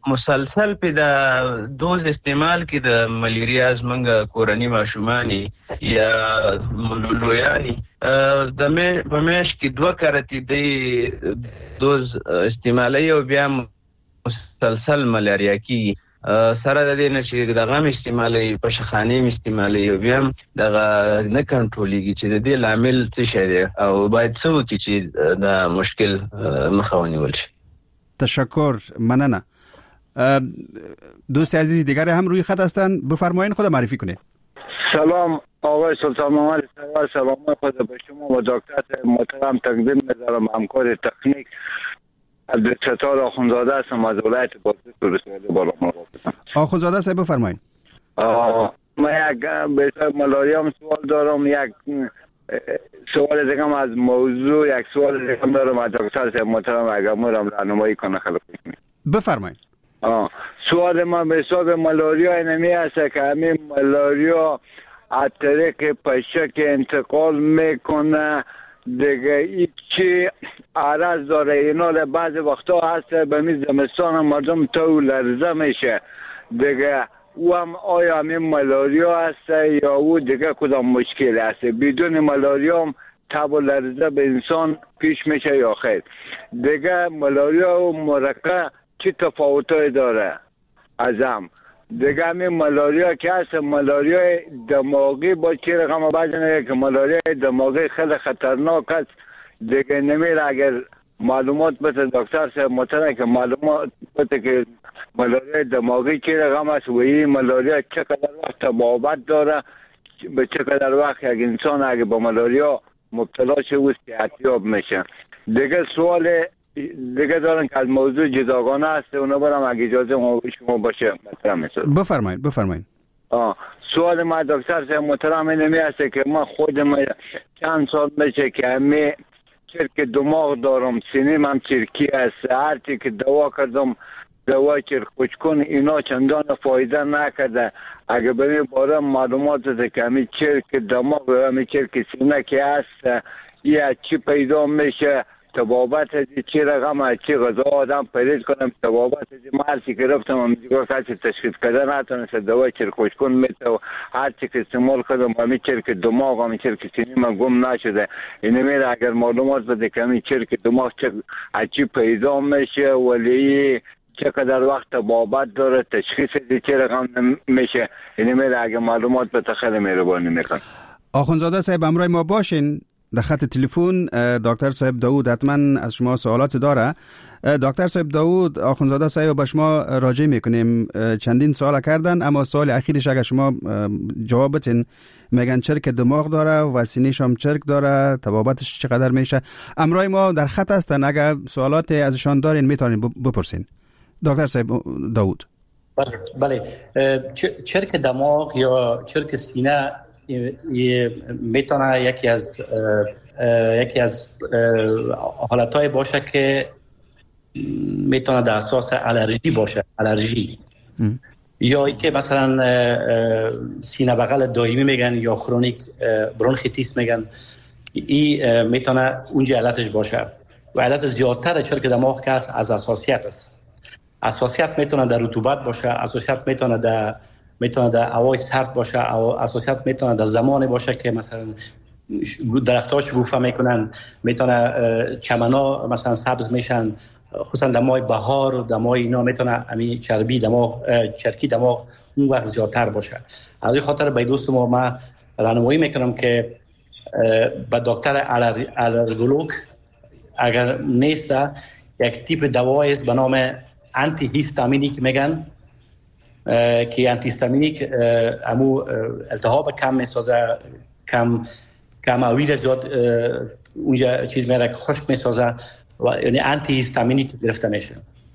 مسلسل په د دوز استعمال کې د ملیریا زمنګ کورنی ماشومانی یا لویانی د مې په مېش کې دوه کارتي د دوز استعمالي او بیا مسلسل ملیریا کې سره د دې نشي د غم استعمالي په شخاني استعمالي او بیا د نه کنټرولېږي چې د دې لامل څه شي دی او باید څه وکړي چې دا مشکل مخاوني ولشي. تشکر، مننه. دوست عزیز دیگر هم روی خط هستند، بفرمایید خود معرفی کنید. سلام آقای سلطان محمد سروار، سلام خود به شما و دکتر محترم تقدیم می‌دارم. همکار تکنیک عبدالستار آخونزاده هستم از ولایت بازرس رساله بالا مرافقم. آخونزاده صاحب بفرمایید. من یک به ملاریا هم سوال دارم، یک سوال دیگه از موضوع، یک سوال دیگه دارم از دکتر صاحب محترم اگر مرام راهنمایی کنه خیلی خوب. بفرمایید. آه. سوال من به حساب ملاریا اینمی است که همین ملاریا از طریق پشک انتقال میکنه دیگه، ایچی عرض داره اینا بعض وقتا هست به می زمستان مردم تو لرزه میشه دیگه، او هم آیا همین ملاریا هست یا او دیگه کدام مشکل هست؟ بدون ملاریا هم تب و لرزه به انسان پیش میشه یا خیر؟ دیگه ملاریا و مرقه چی تفاوتایی داره از هم؟ دیگه همین ملاریا که هست ملاریا دماغی با چی رقم بعضی نگه که ملاریا دماغی خیلی خطرناک است دیگه، نمیره اگر معلومات بده دکتر صاحب محترم که معلومات بده که ملاریا دماغی چی رقم است و این ملاریا چقدر وقت تبابت داره، به چقدر وقت یک انسان اگر با ملاریا مبتلا شه و صحتیاب میشه. دیگه سوال دیگه دارن که از موضوع جداگانه است، اونو برام اگه اجازه شما باشه مطرح می‌سازم. بفرمایید بفرمایید. آه سوال ما دکتر صاحب محترم اینمی است که من خودم چند سال میشه که همه چرک دماغ دارم، سینیم هم چرکی است، هر چی که دوا کردم دوا چرک کن اینا چندان فایده نکرده. اگه به این باره معلومات ده که همه چرک دماغ و همه چرک سینه که هست یه چی پیدا میشه، تبابت از چی رقم از چی غذا آدم پریز کنم، تبابت از مرسی که رفتم هم دیگه کسی تشخیص کده نتونست دوا چرکوش کن میته و هر چی که استعمال کردم همین چرک دماغ همین چرک سینی من گم نشده. اینه میره اگر معلومات بده که همین چرک دماغ از چی پیدا میشه ولی چقدر وقت تبابت داره، تشخیص از چی رقم میشه، اینه میره اگر معلومات بده خیلی مهربانی میکن. آخونزاده صاحب همراه ما باشین در خط تلفن. دکتر صاحب داوود حتما از شما سوالات داره. دکتر صاحب داوود، آخونزاده صاحب با شما راجع میکنیم. چندین سوال کردن اما سوال اخیرش اگر شما جواب بدین، میگن چرک دماغ داره و سینه‌ش هم چرک داره، تبابتش چقدر میشه. همراه ما در خط هستن، اگر سوالات ازشان دارین میتونین بپرسین. دکتر صاحب داوود. بله بله، چرک دماغ یا چرک سینه میتونه یکی از یکی از حالتهای باشه که میتونه در اساس الرژی باشه، الرژی ام. یا که مثلا سینه بغل دائمی میگن یا کرونیک برونخیتیس میگن، این میتونه اونجا علتش باشه. و علت زیادتر چرک دماغ که از اساسیت است. اساسیت میتونه در رطوبت باشه، اساسیت میتونه در میتونه در هوای سرد باشه، او اساسیت میتونه در زمانی باشه که مثلا درخت‌ها شکوفه میکنن، میتونه چمن‌ها مثلا سبز میشن، خصوصا در ماه بهار و در ماه اینا میتونه همین چربی دماغ چرکی دماغ اون وقت زیادتر باشه. از این خاطر به دوست ما من راهنمایی میکنم که به دکتر الرژولوژ اگر نیست یک تیپ دوایی است به نام آنتی هیستامینیک میگن که آنتی هیستامینیک همو التهاب کم میسازه، کم کم اویل زیاد اونجا چیز میره خشک میسازه و یعنی آنتی هیستامینیک گرفته میشه.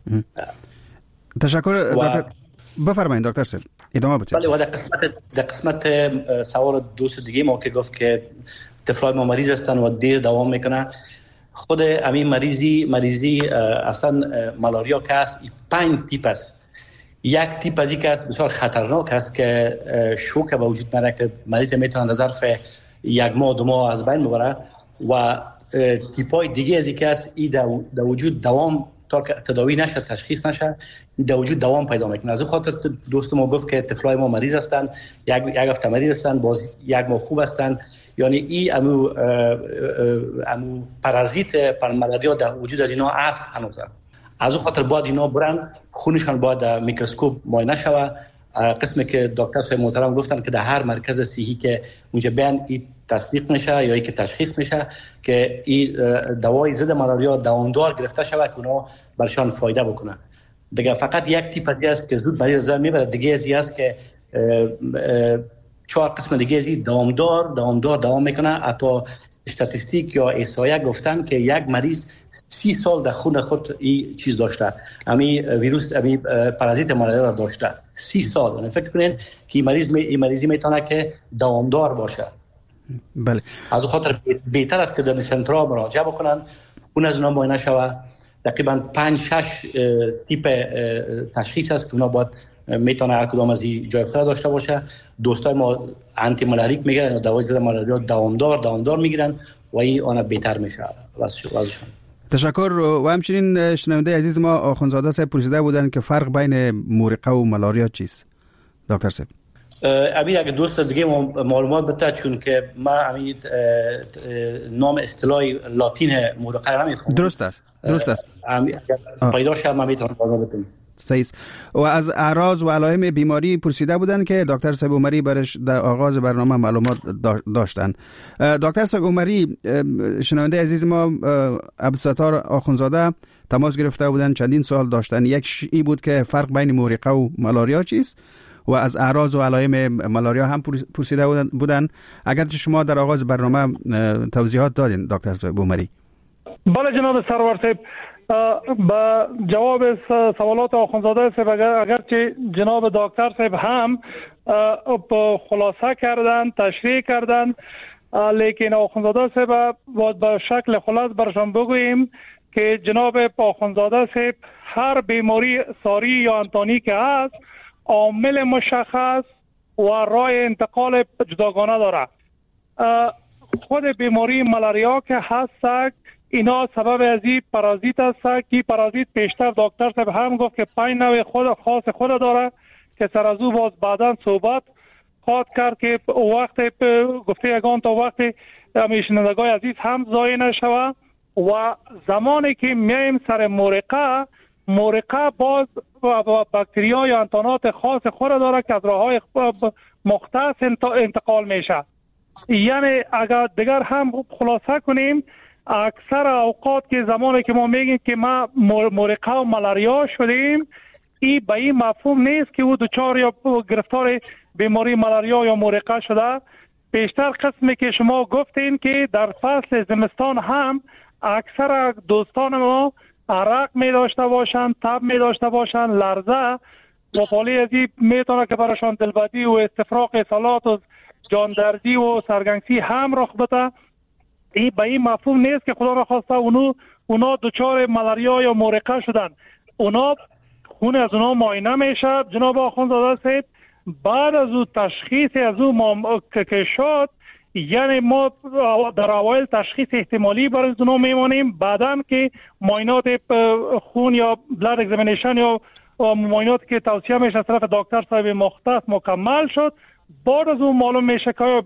تشکر دکتر. بفرمایید دکتر صاحب ادامه بدید. بله، و در قسمت در قسمت سوال دوست دیگه ما که گفت که طفلای ما مریض هستن و دیر دوام میکنه، خود همین مریضی مریضی اصلا مالاریا که است پنج تیپ است. یک تیپ از این که بسیار خطرناک است که شوک به وجود میاره که مریض میتونه در ظرف یک ماه دو ماه از بین ببره، و تیپای دیگه از این که است این در وجود دوام تا که تداوی نشه، تشخیص نشه، در وجود دوام پیدا میکنه. از خاطر دوست ما گفت که طفلای ما مریض هستند، یک یک هفته مریض هستند، باز یک ماه خوب هستند. یعنی این امو امو پارازیت پر ملاریا در وجود از اینا هست هنوز. از خاطر باید اینا برن خونشان باید در میکروسکوپ معاینه شوه. قسمی که دکتر صاحب محترم گفتن که در هر مرکز صحی که اونجا بیان این تصدیق میشه یا ای که تشخیص میشه که این دوای ضد ملاریا دوامدار گرفته شود که اونا برشان فایده بکنه. دیگه فقط یک تیپ از است که زود مریض از میبره، دیگه از است که چهار قسم دیگه از دوامدار دوامدار دوام میکنه. حتی استاتستیک یا احصایه گفتن که یک مریض سی سال در خون خود این چیز داشته، امی ویروس امی پارازیت ملاریا را داشته سی سال. یعنی فکر کنین که این مریض می این مریضی میتونه که دوامدار باشه. بله. از خاطر بهتر است که در سنترال مراجعه بکنن، خون از اونها معاینه شود. تقریبا پنج شش تیپ تشخیص است که اونا باید میتونه هر کدام از این جای خود داشته باشه. دوستای ما آنتی مالاریک میگیرن، دوای ضد ملاریا دوامدار دوامدار میگیرن و این آن بهتر میشه وضعشون. تشکر. و همچنین شنونده عزیز ما آخوندزاده صاحب پرسیده بودن که فرق بین مورقه و ملاریا چیست دکتر صاحب؟ ابی اگه دوست دیگه معلومات بده، چون که ما همین نام اصطلاحی لاتین مورقه را نمیفهمم. درست است درست است پیدا شد ما میتونم بازم بتونم. صحیح. و از اعراض و علائم بیماری پرسیده بودن که دکتر صاحب عمری برش در آغاز برنامه معلومات داشتن. دکتر صاحب عمری، شنونده عزیز ما عبدالستار آخوندزاده تماس گرفته بودن، چندین سوال داشتن. یک ای بود که فرق بین مورقه و ملاریا چیست و از اعراض و علائم ملاریا هم پرسیده بودن. اگر شما در آغاز برنامه توضیحات دادین دکتر صاحب عمری. بله جناب سرور صاحب، با جواب سوالات آخوندزاده صاحب اگرچه جناب دکتر صاحب هم خلاصه کردن، تشریح کردن، لیکن آخوندزاده صاحب باید به شکل خلاص برشان بگوییم که جناب آخوندزاده صاحب هر بیماری ساری یا انتانی که هست عامل مشخص و راه انتقال جداگانه داره. خود بیماری ملاریا که هست اینا سبب از این پارازیت است که پارازیت پیشتر دکتر صاحب هم گفت که پنج نوع خود خاص خود داره که سر از او باز بعداً صحبت خواهد کرد که وقت گفته یگان تا وقت میشنندگان عزیز هم ضایع نشوه. و زمانی که میایم سر مورقه، مورقه باز باکتریا یا انتانات خاص خود داره که از راههای مختص انتقال میشه. یعنی اگر دیگر هم خلاصه کنیم، اکثر اوقات که زمانی که ما میگیم که ما مورقه و ملاریا شدیم، این به این مفهوم نیست که او دچار یا گرفتار بیماری ملاریا یا مورقه شده. بیشتر قسمی که شما گفتین که در فصل زمستان هم اکثر دوستان ما عرق می داشته باشند، تب می داشته باشند، لرزه و پالی ازی میتونه که براشان دلبدی و استفراغ اصالات و جاندردی و سرگنگسی هم رخ بده. این به این مفهوم نیست که خدا نخواسته اونو اونا دچار ملاریا یا مورقه شدن. اونا خون از اونا معاینه میشه جناب آخوندزاده صاحب. بعد از اون تشخیص از اون که شد، یعنی ما در اوایل تشخیص احتمالی برای اونا میمونیم، بعداً که معاینات خون یا بلاد اگزامینیشن یا معاینات که توصیه میشه از طرف دکتر صاحب مختص مکمل شد، بعد از اون معلوم میشه که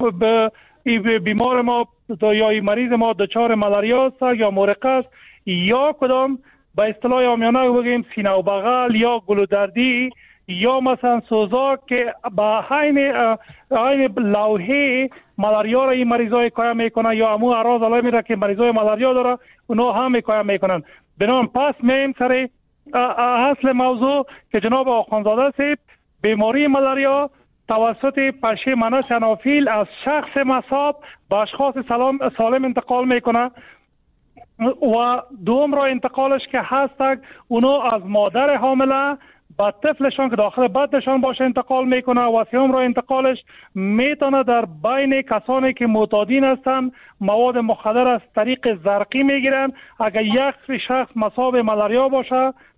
بیمار ما یا مریض ما دچار ملاریا است یا مورقه است یا کدام به اصطلاح عامیانه بگیم سینه و بغل یا گلودردی یا مثلا سوزاک که با عین عین لوحه ملاریا را این مریضای کایا میکنن یا همون اعراض علائمی را که مریضای ملاریا داره اونا هم کایا میکنن. بنابراین پس میم سر اصل موضوع که جناب آخوندزاده صاحب بیماری ملاریا توسط پشه منس انافیل از شخص مصاب به اشخاص سلام سالم انتقال میکنه و دوم را انتقالش که هست اونو از مادر حامله با طفلشان که داخل بدنشان باشه انتقال میکنه و سوم را انتقالش میتونه در بین کسانی که معتادین هستن مواد مخدر از طریق زرقی میگیرن. اگر یک شخص مصاب ملاریا باشه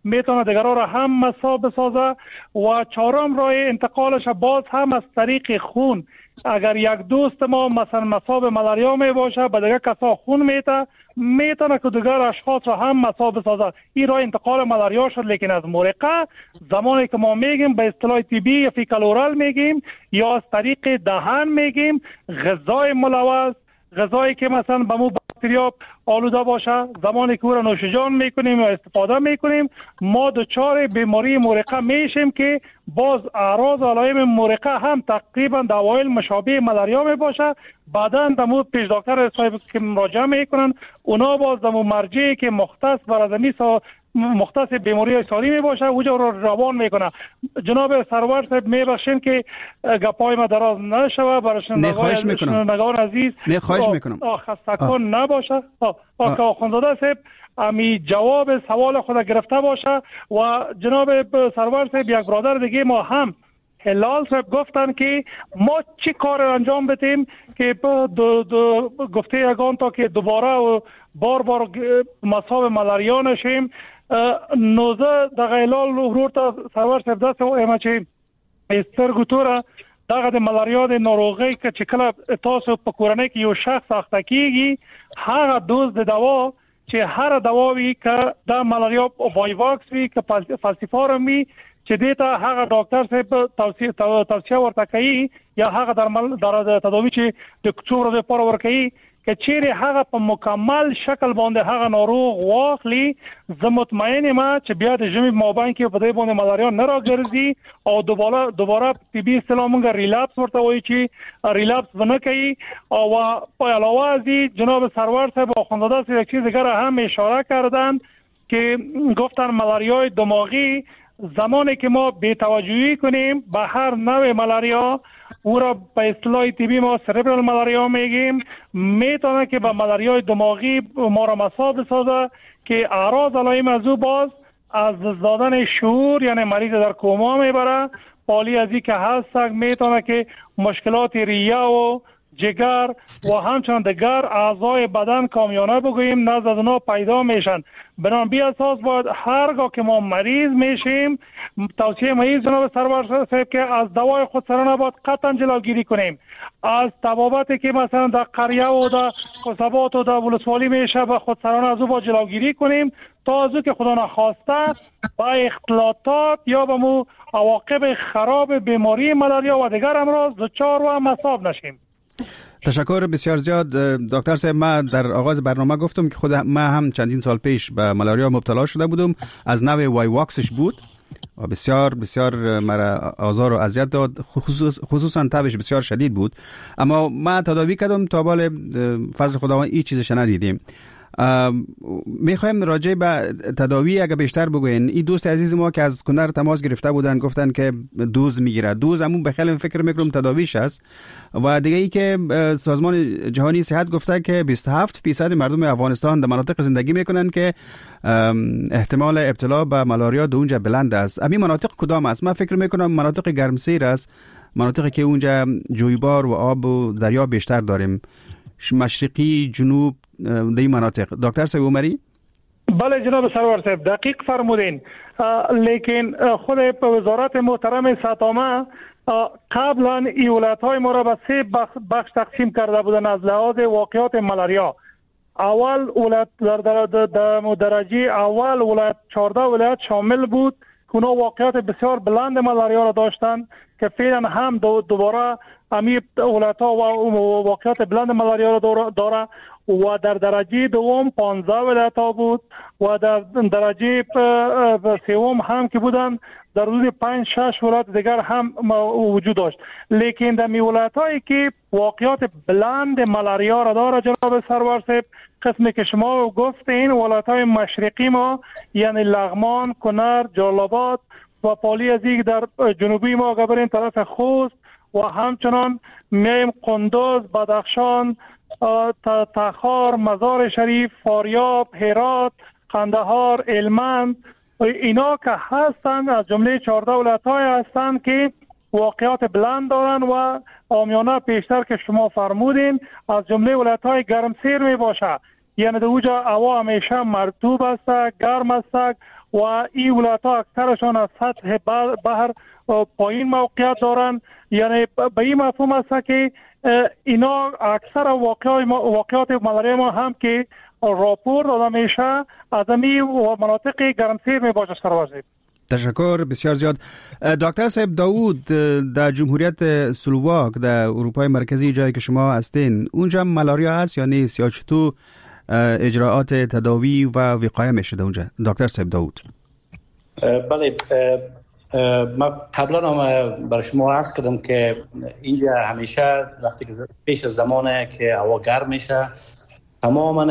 میتونه دیگرها را هم مصاب بسازه. و چهارم راه انتقالش باز هم از طریق خون. اگر یک دوست ما مثلا مصاب ملاریا می باشه به دیگر کسا خون میته، میتونه که دیگر اشخاص را هم مصاب بسازه. این راه انتقال ملاریا شد. لیکن از مرقه زمانی که ما میگیم به اصطلاح طبی یا فیکال اورال میگیم یا از طریق دهان میگیم، غذای ملوث، غذایی که مثلا به مو باکتریا آلوده باشه، زمانی که او را نوش جان میکنیم یا استفاده میکنیم ما دچار بیماری مرقه میشیم که باز اعراض و علائم مرقه هم تقریبا در اوایل مشابه ملاریا می باشه. بعدا دمو پیش دکتر صاحب که مراجعه میکنن اونا باز دمو مرجعی که مختص بر زمین مختص بیماری ساری می باشه اوجا رو روان میکنه. جناب سرور صاحب میبخشین که گپای ما دراز نشوه برای شنوندگان عزیز. نه خواهش میکنم. خسته کن نباشه. آقا آخوندزاده صاحب امی جواب سوال خود گرفته باشه. و جناب سرور صاحب یک برادر دیگه ما هم هلال صاحب گفتن که ما چی کار انجام بدیم که دو دو گفته یگان تا که دوباره و بار بار مصاب ملاریا نشیم. نوزه دغه هلال ورور تا سرور صاحب دست و اما چې استرګو توره دغه د ملاریا د ناروغۍ که چې کله تاسو په کورنۍ کې یو شخص اخته کیږي هغه دوز د دوا چې هر دوا وي که د ملاریا وایواکس وي که فالسیفارم وي چې دیتا هغه ډاکټر صاحب توصیه توصیه ورته کوي یا هغه درمل در تداوی چې د څو ورځې لپاره ورکوي که چیرې هغه په مکمل شکل باندې هغه ناروغ واخلي زه مطمئن یم چې بیا د ژمي مابین کې په دې باندې ملاریا نه راګرځي او دوباره دوباره طبي اصطلاح مونږ ریلاپس ورته وایي چې ریلاپس ونه کوي. او په علاوه از جناب سرور صاحب آخوندزاده صاحب یک چیز دیگر هم اشاره کردند که گفتن ملاریای دماغی زمانی که ما بی‌توجهی کنیم به هر نوع ملاریا او را به اصطلاح طبی ما سربرال ملاریا میگیم میتونه که به ملاریای دماغی ما را مصاب بسازه که اعراض علائم از او باز از دادن شعور یعنی مریض در کوما میبره. پالی از این که هست میتونه که مشکلات ریه و جگر و همچنان دیگر اعضای بدن کامیانه بگوییم نزد از اونا پیدا میشن. بنابراین بی اساس باید هرگاه که ما مریض میشیم توصیه ما جناب سرور صاحب که از دوای خودسرانه باید قطعا جلوگیری کنیم. از طبابتی که مثلا در قریه و در قصبات و در ولسوالی میشه به خودسرانه از او باید جلوگیری کنیم تا از او که خدا نخواسته با اختلاطات یا به مو عواقب خراب بیماری ملاریا و دیگر امراض دچار و مصاب نشیم. تشکر بسیار زیاد دکتر صاحب. ما در آغاز برنامه گفتم که خود ما هم چندین سال پیش به ملاریا مبتلا شده بودم. از نوع وایواکسش بود و بسیار بسیار مرا آزار و اذیت داد، خصوص خصوصا تبش بسیار شدید بود. اما ما تداوی کردم تا بال فضل خداوند این چیزش ندیدیم. میخوایم راجع به تداوی اگه بیشتر بگوین. این دوست عزیز ما که از کنر تماس گرفته بودن گفتن که دوز میگیره. دوز همون به خیلی فکر میکنم تداویش است. و دیگه ای که سازمان جهانی صحت گفته که بیست و هفت درصد مردم افغانستان در مناطق زندگی میکنن که احتمال ابتلا به ملاریا در اونجا بلند است. همین مناطق کدام است؟ من فکر میکنم مناطق گرمسیر است، مناطقی که اونجا جویبار و آب و دریا بیشتر داریم، مشرقی، جنوب، در مناطق. دکتر صاحب عمری؟ بله جناب سرور صاحب دقیق فرمودین. لیکن خود وزارت محترم صحت عامه قبلا ایالت‌های ما را به سه بخش تقسیم کرده بودند از لحاظ واقعات ملاریا. اول ولایت در درجه اول ولایت چهارده ولایت شامل بود که اونا واقعات بسیار بلند ملاریا را داشتند که فعلا هم دوباره امی ولایت‌ها و واقعات بلند ملاریا را داره. و در درجه دوم پانزده ولایت ها بود و در درجه سوم هم که بودن در حدود پنج شش ولایت دیگر هم وجود داشت. لیکن در می ولایت هایی که واقعات بلند ملاریا را داره جناب سرور صاحب قسمی که شما گفتین ولایت های مشرقی ما یعنی لغمان، کنر، جلال آباد و پالی از یک در جنوبی ما گبرین طرف خوست و همچنان میم قندوز، بدخشان، تخار، مزار شریف، فاریاب، هرات، قندهار، هلمند اینا که هستند از جمله چهارده ولایت‌های هستند که واقعات بلند دارن و عامیانه پیشتر که شما فرمودین از جمله ولایت‌های گرمسیر می باشه یعنی در اوجا هوا همیشه مرطوب است، گرم است و این ولایت‌ها اکثرشان از سطح بحر پایین موقعیت دارند. یعنی به این مفهوم است که اینا اکثر واقعات واقعات ملاریا ما هم که راپور داده میشه از این مناطق گرمسیر می باشه. سروازی تشکر بسیار زیاد. دکتر صاحب داوود، در جمهوریت سلوواک در اروپای مرکزی جایی که شما هستین، اونجا ملاریا هست یا نیست، یا چطور اجراعات تداوی و وقایه میشه در اونجا؟ دکتر صاحب داوود. بله، ما قبلا هم برای شما عرض کردم که اینجا همیشه وقتی که پیش از زمانه که هوا گرم میشه تماما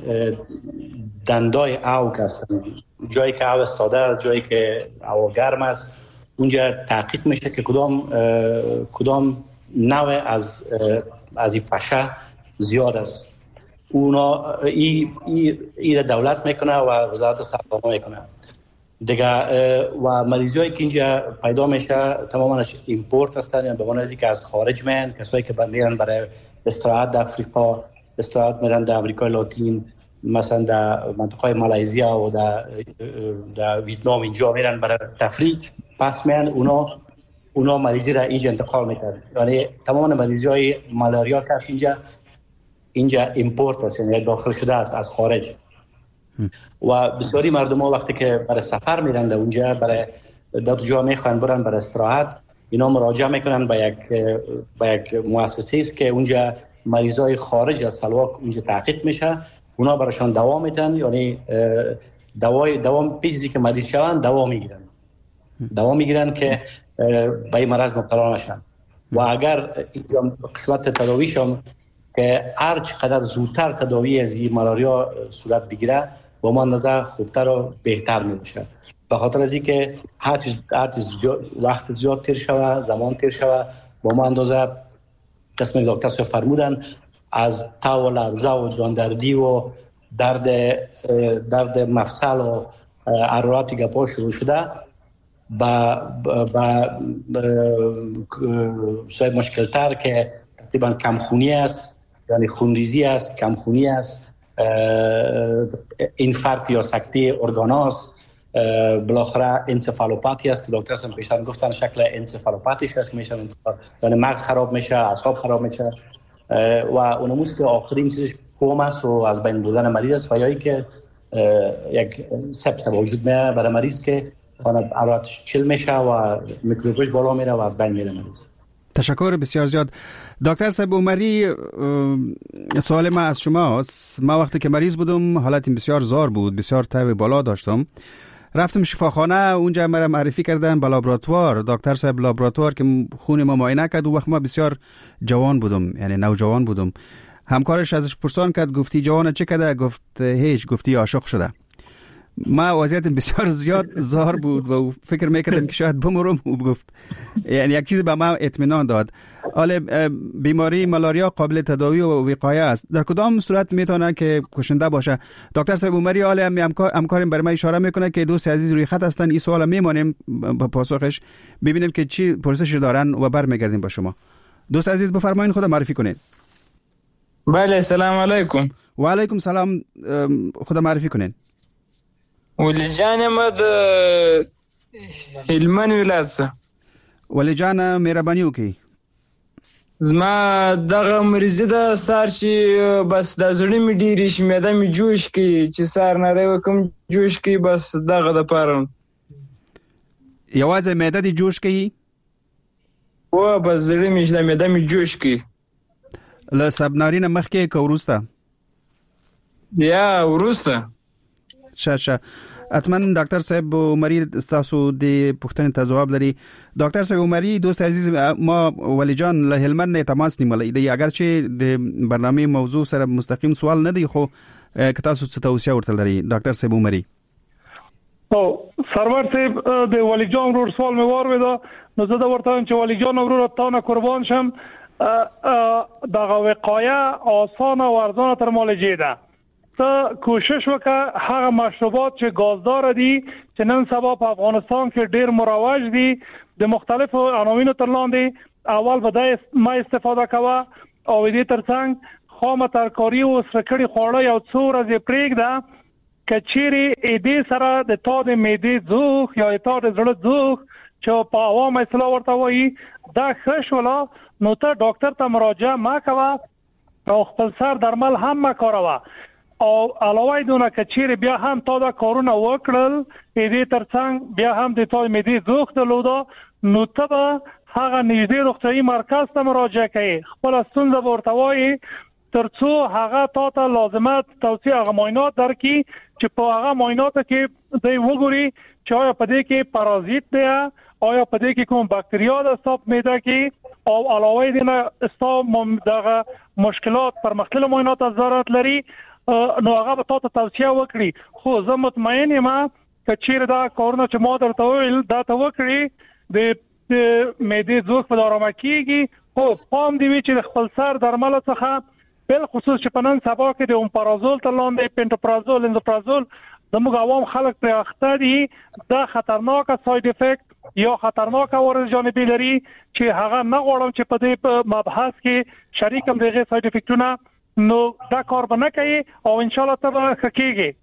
دندای آو هستن، جایی که آو استاده است، جایی که هوا گرم است، اونجا تحقیق میشه که کدام کدام نوع از از این پشه زیاد است. اونا ای ای, ای دولت میکنه و وزارت صحت میکنه دیگه. و مریضی هایی که اینجا پیدا میشه تماماش ایمپورت هستن، یعنی به معنی اینکه از خارج میان، کسایی که میرن برای استراحت در افریقا، استراحت میرن در امریکای لاتین، مثلا در منطقه مالزیا و در در ویتنام اینجا میرن برای تفریح، پس میان اونا اونا مریضی را اینجا انتقال میکنن. یعنی تمام مریضی های مالاریا که اینجا اینجا ایمپورت است، یعنی داخل شده است از خارج. و بسیاری مردم ها وقتی که برای سفر میرن در اونجا، برای در جا میخوان برن برای استراحت، اینا مراجعه میکنن به یک به یک مؤسسه است که اونجا مریضای خارج از سلواک اونجا تحقیق میشه، اونا براشون دوا میدن، یعنی دوای دوام پیشی که مریض شون دوا میگیرن دوا میگیرن که به این مرض مبتلا نشن. و اگر اینجا قسمت تداویشون که هر چقدر زودتر تداوی از این ملاریا صورت بگیره با ما نظر خوبتر و بهتر میشه. به خاطر از اینکه هر چیز وقت زیاد تیر شوه، زمان تیر شوه، با ما اندازه قسم دکتر صاحب فرمودن از تاو و لرزه و جاندردی و درد درد مفصل و حرارت گپا شروع شده با با صاحب مشکل تر که تقریبا کمخونی است، یعنی خونریزی است، کمخونی است، اینفارکت یا سکته ارگاناست، بالاخره انسفالوپاتی است. دکتر هم پیشتر گفتن شکل انسفالوپاتیش است که میشه، یعنی مغز خراب میشه، اعصاب خراب میشه و اونموست که آخرین چیزش کوم است و از بین بردن مریض است و یایی که یک سپس وجود میاره برای مریض که حالتش چل میشه و میکروبش بالا میره و از بین میره مریض. تشکر بسیار زیاد. دکتر صاحب عمری، سوال ما از شما است. ما وقتی که مریض بودم حالتم بسیار زار بود، بسیار تب بالا داشتم، رفتم شفاخانه، اونجا مرا معرفی کردن به لابراتوار. دکتر صاحب لابراتوار که خون ما معاینه کرد، و وقت ما بسیار جوان بودم، یعنی نوجوان بودم. همکارش ازش پرسان کرد، گفتی جوان چه کرده؟ گفت هیچ، گفتی عاشق شده. ما وضعیتم بسیار زیاد زار بود و فکر میکردم که شاید بمرم. و گفت یعنی یک چیزی به ما اطمینان داد. حالا بیماری ملاریا قابل تداوی و وقایه است، در کدام صورت میتونه که کشنده باشه؟ دکتر صاحب عمری حالا هم همکارم برای ما اشاره میکنه که دوست عزیز روی خط هستن، این سوال میمونیم با پاسخش، ببینیم که چی پرسش دارن و برمیگردیم با شما. دوست عزیز بفرمایید، خود معرفی کنید. بله، سلام علیکم. و علیکم سلام، خود معرفی کنید. ولی جان ما د هلمند ولایت څخه. ولی جان مهرباني وکي. زما دغه مریضي د سار چې بس د زړه می ډیری شمیده می جوش کی چې سار نه وکم جوش کی، بس دغه د پاره یوازې معده دی جوش کی و بس زړه می شمیده می جوش کی. له سبنارینه مخکې کوروسته یا ورسته شاشه. اتمن دکتر صاحب عمری تاسو د پښتنې ته جواب لري. دکتر صاحب عمری، دوست عزیز ما ولی جان له هلمند نه تماس نیولای دی، اگر چې د برنامه موضوع سره مستقیم سوال نه دی، خو که تاسو څه توصیه ورته لري دکتر صاحب عمری؟ او سرور صاحب د ولی جان ورور سوال مې واورید، نو زه دا ورته چې ولی جان ورور ته نه قربان شم، دغه وقایه آسانه و ارزانه تر معالجه ده. تا کوشش وکړه هغه مشروبات چې گازدار دي چې نن سبا په افغانستان کې ډیر مروج دي د مختلفو عناوینو تر لاندې، اول به د ما استفاده کوه او دې ترڅنګ خام ترکاری و سرکړی خوړه یو څو ورځې پرېږده که چیرې دې سره د تا د معدې ځوخ یا د تا د زړه ځوخ چې په عوامو اصطلاح ورته وایي دا ښه شوله نو ته ډاکټر ته مراجعه مه کوه او خپل سر درمل هم مه کاروه او علاوه دونه که چیرې بیا هم تا دا کارونه وکړل دې ترڅنګ بیا هم د تا د معدې ځوخ درلوده نو ته به هغه نږدې روغتیايي مرکز ته مراجعه کوي خپله ستونزه به ورته وایي ترڅو هغه تا ته لازمه توصیه هغه معاینات درکړي چې په هغه معایناتو کې دوی وګوري چې آیا په دې کې پارازیت دی آیا په دې کې کوم باکتریا ده ستاسو معده کې او علاوه دې نه ستاسو دغه مشکلات پر مختلف معاینات ضرورت لري نو هغه به تاسو توصیه وکړي خو زه مطمئن یم چې چیرې دا کارونه چې ما درته ویل دا ته وکړي د معدې ځوخ په آرامه کیږي خو پام دی چې خپل سر درمل څخه بل خصوص چې په نن سبا کې د اومپرازول تر لاندې پنټوپرازول انزوپرازول زموږ عوام خلک پرې اخته دي دا خطرناک ساید افیکټ یا خطرناک عوارض جانبي لري چې هغه نه غواړم چې په دې مبحث کې شریکم دغه ساید افیکټونه نو دا کار به نه کوي او ان شاء الله ته به ښه کیږي.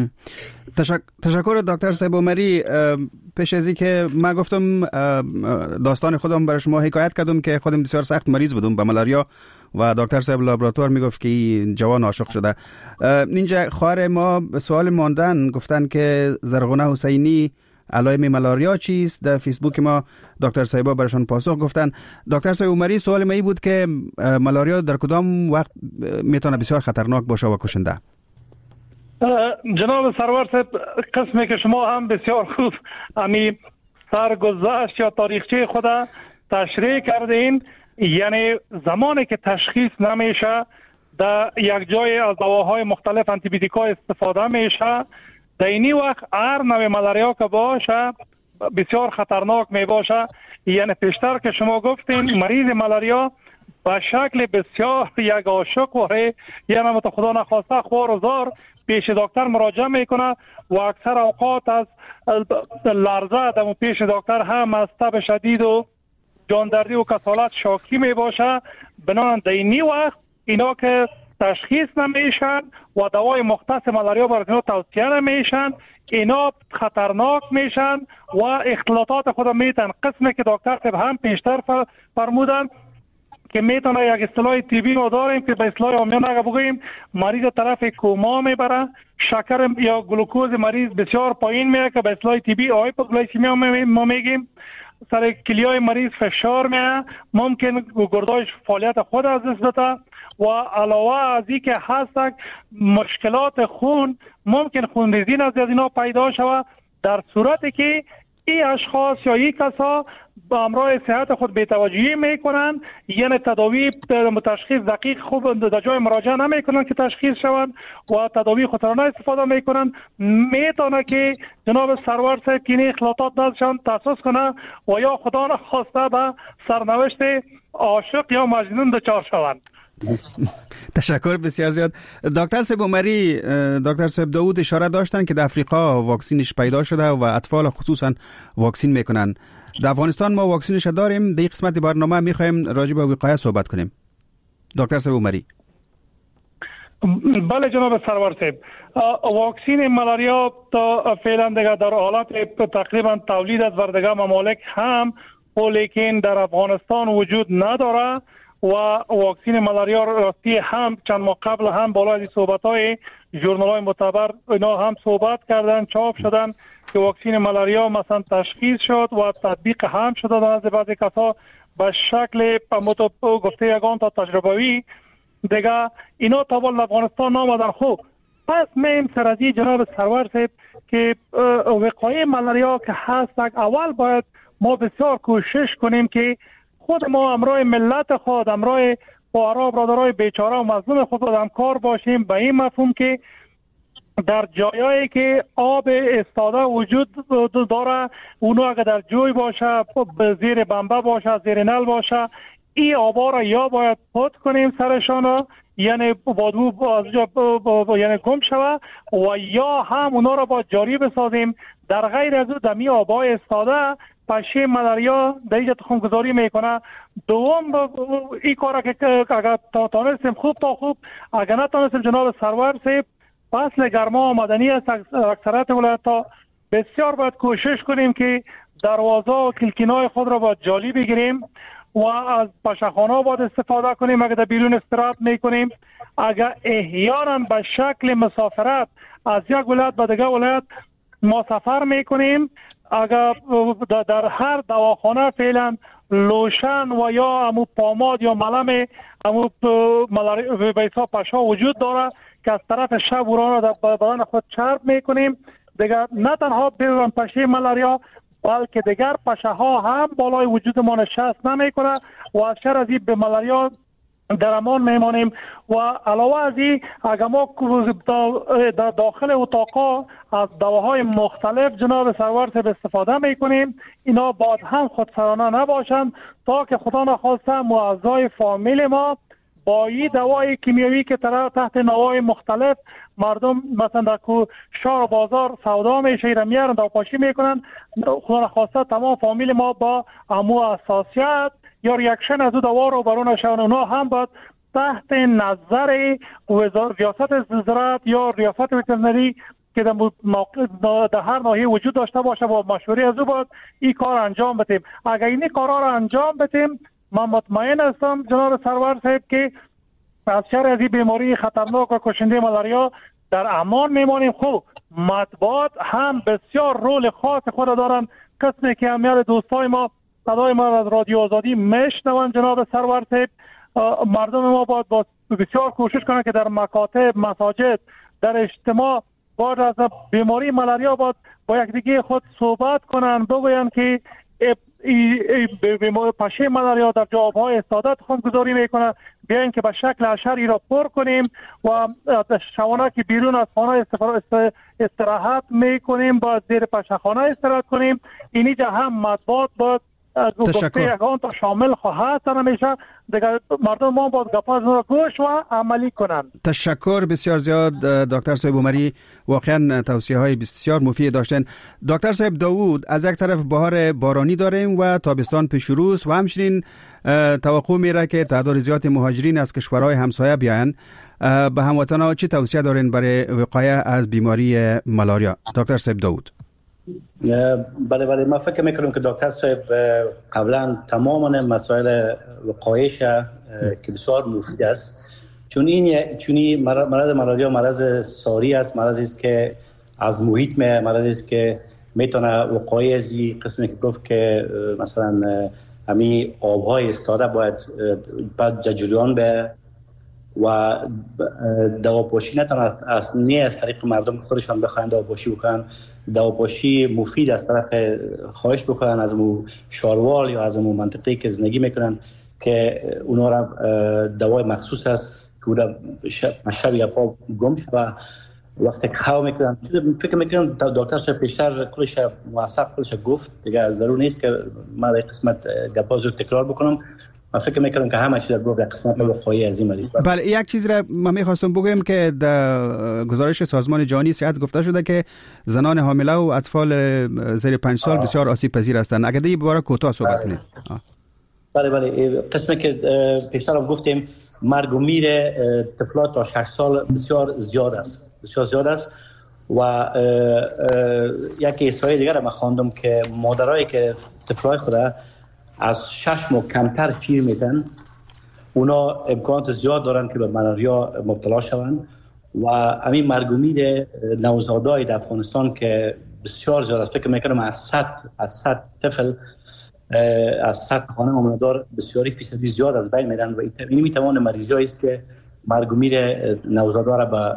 تشکر دکتر صاحب عمری. پیش از اینکه من گفتم داستان خودم برای شما حکایت کردم که خودم بسیار سخت مریض بودم به ملاریا و دکتر صاحب لابراتوار میگفت که جوان عاشق شده. اینجا خواهر ما سوال ماندن گفتن که زرغونه حسینی علائم ملاریا چیست؟ در فیسبوک ما دکتر صاحبا براشون پاسخ گفتن. دکتر صاحب عمری سوال ما ای بود که ملاریا در کدام وقت میتونه بسیار خطرناک باشه و کشنده؟ جناب سرور صاحب قسمی که شما هم بسیار خوب امی سرگذشت یا تاریخچه خود تشریح کردین یعنی زمانی که تشخیص نمیشه در یک جای از دواهای مختلف انتیبیوتیکا استفاده میشه در اینی وقت هر نوع ملاریا که باشه بسیار خطرناک می باشه یعنی پیشتر که شما گفتین مریض ملاریا به شکل بسیار یک عاشق وره یعنی مت خدا نخواسته خوار و زار پیش دکتر مراجعه میکنه و اکثر اوقات از لرزه در پیش دکتر هم از تب شدید و جاندردی و کسالت شاکی می باشه بنابراین در اینی وقت اینا که تشخیص نمیشن و دوای مختص ملاریا برای اینا توصیه نمیشن اینا خطرناک میشن و اختلاطات خود میتن قسمی که دکتر طب هم پیشتر فرمودن که میتونه یک اصطلاح طبی ما داریم که به اصطلاح عامیانه اگه بگوییم مریض طرف کوما میبره شکر یا گلوکوز مریض بسیار پایین میاد که به اصطلاح طبی هایپوگلایسمیا ما میگیم سر کلیای مریض فشار میاد ممکن گردایش فعالیت خود از دست بده و علاوه از این که هست مشکلات خون ممکن خونریزی از اینا پیدا شود در صورتی که این اشخاص یا این کسا با امراض صحت خود بی‌توجهی میکنن یعنی تداوی تشخیص دقیق خوب در جای مراجعه نمیکنن که تشخیص شوند و تداوی خطرناک استفاده میکنن میتونه که جناب سرور صاحب که این اخلاطات دستشان تاسیس کنه و یا خدا نخواسته به سرنوشت عاشق یا مجنون دچار شوند. تشکر بسیار زیاد. دکتر صاحب عمری دکتر صاحب داوود اشاره داشتن که در افریقا واکسینش پیدا شده و اطفال خصوصا واکسین میکنن. در افغانستان ما واکسینش داریم. در این قسمت برنامه میخوایم راجع به وقایع صحبت کنیم. دکتر صاحب عمری. بله جناب سرور صاحب واکسین ملاریا تا فعلا دیگه در حالت تقریبا تولید از وردگاه ممالک هم لیکن در افغانستان وجود نداره و واکسین ملاریا راستی هم چند ماه قبل هم بالای صحبت‌های ژورنال‌های معتبر اینا هم صحبت کردن چاپ شدن که واکسین ملاریا مثلا تشخیص شد و تطبیق هم شده از بعضی کسا به شکل متو گفته یگان تا تجربوی دیگه اینا تا بال افغانستان نامدن. خوب پس میم سرازی جناب سرور صاحب که وقایع ملاریا که هست اول باید ما بسیار کوشش کنیم که خود ما امرای ملت خود امرای فقرا برادرای بیچاره و مظلوم خود همکار باشیم به این مفهوم که در جایایی که آب استاده وجود داره اونو اگر در جوی باشه زیر بمبه باشه زیر نل باشه این آبا را یا باید پد کنیم سرشان یعنی بادو یعنی گم شوه و یا هم اونا را با جاری بسازیم در غیر از او دمی آبای استاده پشه ملاریا در اینجا تخم گذاری میکنه. دوم این کار که اگر تانستیم خوب تا خوب، اگر نتانستیم جناب سرور صاحب فصل گرما آمدنی است اکثرات ولایت ها، بسیار باید کوشش کنیم که دروازه و کلکینای خود را باید جالی بگیریم و از پشهخانه باید استفاده کنیم. اگر در بیرون استراحت میکنیم، اگر احیانا به شکل مسافرت از یک ولایت به دیگر ولایت ما سفر میکنیم، اگر در هر دواخانه فعلا لوشن و یا امو پاماد یا ملم امو بیسا پشا وجود داره که از طرف شب ورانه در بدن خود چرب میکنیم. دیگر نه تنها بیرون پشه ملاریا بلکه دیگر پشه ها هم بالای وجود ما نشست نمیکنه و از شر از این به ملاریا در امان میمانیم. و علاوه از این اگر ما در داخل اتاقا از دواهای مختلف جناب سرور صاحب استفاده میکنیم، اینا باید هم خودسرانه نباشند تا که خدا نخواسته معضای فامیل ما با این دوای کیمیایی که تحت نوای مختلف مردم مثلا در شهر و بازار سودا میشه ایره میارن دواپاشی میکنن، خدا نخواسته تمام فامیل ما با امو اساسیت یا ریاکشن از او دوا رو برون شون. اونا هم باید تحت نظر ریاست زراعت یا ریاست وترنری که در هر ناحیه وجود داشته باشه با مشوره از او باید این کار انجام بدیم. اگر این کارا رو انجام بدیم، من مطمئن هستم جناب سرور صاحب که از شر از این بیماری خطرناک و کشنده ملاریا در امان میمانیم. خوب مطبوعات هم بسیار رول خاص خود دارن، قسمی که همیار دوستای ما صدای ما از رادیو آزادی میشنون. جناب سرور صاحب مردم ما باید با بسیار کوشش کنن که در مکاتب، مساجد، در اجتماع باید از بیماری ملاریا باید با یکدیگه خود صحبت کنن، بگوین که پشه ملاریا در جوابهای استعداد خود گذاری میکنه، بیاین که به شکل اشری را پر کنیم و شبانه که بیرون از خانه استراحت میکنیم باید زیر پشهخانه استراحت کنیم. اینجا هم مطبوعات باید گفته یکان تا شامل خواهد نمیشه. دیگر مردم ما باید گپاز را گوش و عملی کنند. تشکر بسیار زیاد دکتر صاحب عمری، واقعا توصیه های بسیار مفید داشتن. دکتر صاحب داوود، از یک طرف بهار بارانی داریم و تابستان پیش رو است و همچنین توقع میره که تعداد زیاد مهاجرین از کشورهای همسایه بیاین. به هموطنان چه توصیه دارین برای وقایه از بیماری ملاریا دکتر صاحب داوود؟ بله بله ما فکر میکنم که دکتر صاحب قبلا تماما مسائل وقایش که بسیار مفید است، چون این چونی مرض ملاریا مرض ساری است، مرضی است که از محیط می مرضی است که میتونه وقایع از این قسمی که گفت که مثلا همین آبهای استاده باید بعد جریان به و دواپاشی نتونه از نه از طریق مردم خودشان بخواهند دواپاشی بکنن، دواپاشی مفید از طرف خواهش بکنن از مو شاروال یا از مو منطقه‌ای که زندگی میکنن که اونا را دوای مخصوص است که اونا شب یا پا گم شد و وقتی که خواه میکنن. فکر میکنم دکتر صاحب پیشتر کلش موثق کلش گفت، دیگه ضرور نیست که من در قسمت گپاز رو تکرار بکنم. من فکر میکنم که همه چیز در گفت قسمت وقایع از این مریض. بله، یک چیز را من میخواستم بگم که در گزارش سازمان جهانی صحت گفته شده که زنان حامله و اطفال زیر پنج سال آه. بسیار آسیب پذیر هستند. اگر دیگه باره کوتاه صحبت کنید. بله بله، قسمی که پیشتر هم گفتیم مرگ و میر طفلات تا شش سال بسیار زیاد است، بسیار زیاد است. و یک احصایه دیگر را من خواندم که مادرایی که طفلای خود از شش ماه کمتر شیر میدن، اونا امکانات زیاد دارن که به ملاریا مبتلا شوند. و همین مرگ و میر نوزادای در افغانستان که بسیار زیاد است، فکر میکنم از صد از صد طفل از صد خانه ماموندار بسیاری فیصدی زیاد از بین میرن و این میتوان مریضی است که مرگ و میر نوزادا را به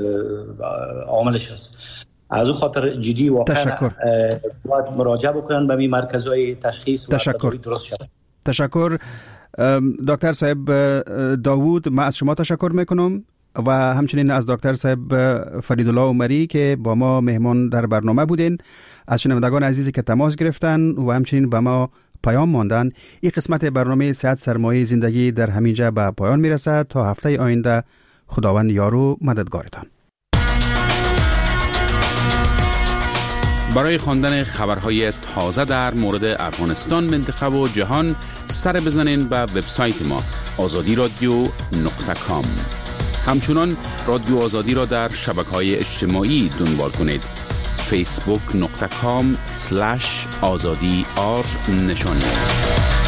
عاملش است. از اون خاطر جدی واقعا باید مراجعه بکنن به این مرکزهای تشخیص و تداوی درست شد. تشکر دکتر صاحب داوود، من از شما تشکر میکنم و همچنین از دکتر صاحب فریدالله عمری که با ما مهمان در برنامه بودین، از شنوندگان عزیزی که تماس گرفتن و همچنین با ما پیام ماندن. این قسمت برنامه صحت سرمایه زندگی در همینجا به پایان میرسد. تا هفته آینده خداوند یار و مددگارتان. برای خواندن خبرهای تازه در مورد افغانستان، منطقه و جهان سر بزنین به وبسایت ما آزادی رادیو نقطه کام. همچنان رادیو آزادی را در شبکه‌های اجتماعی دنبال کنید. فیسبوک نقطه کام سلش آزادی آر نشانی است.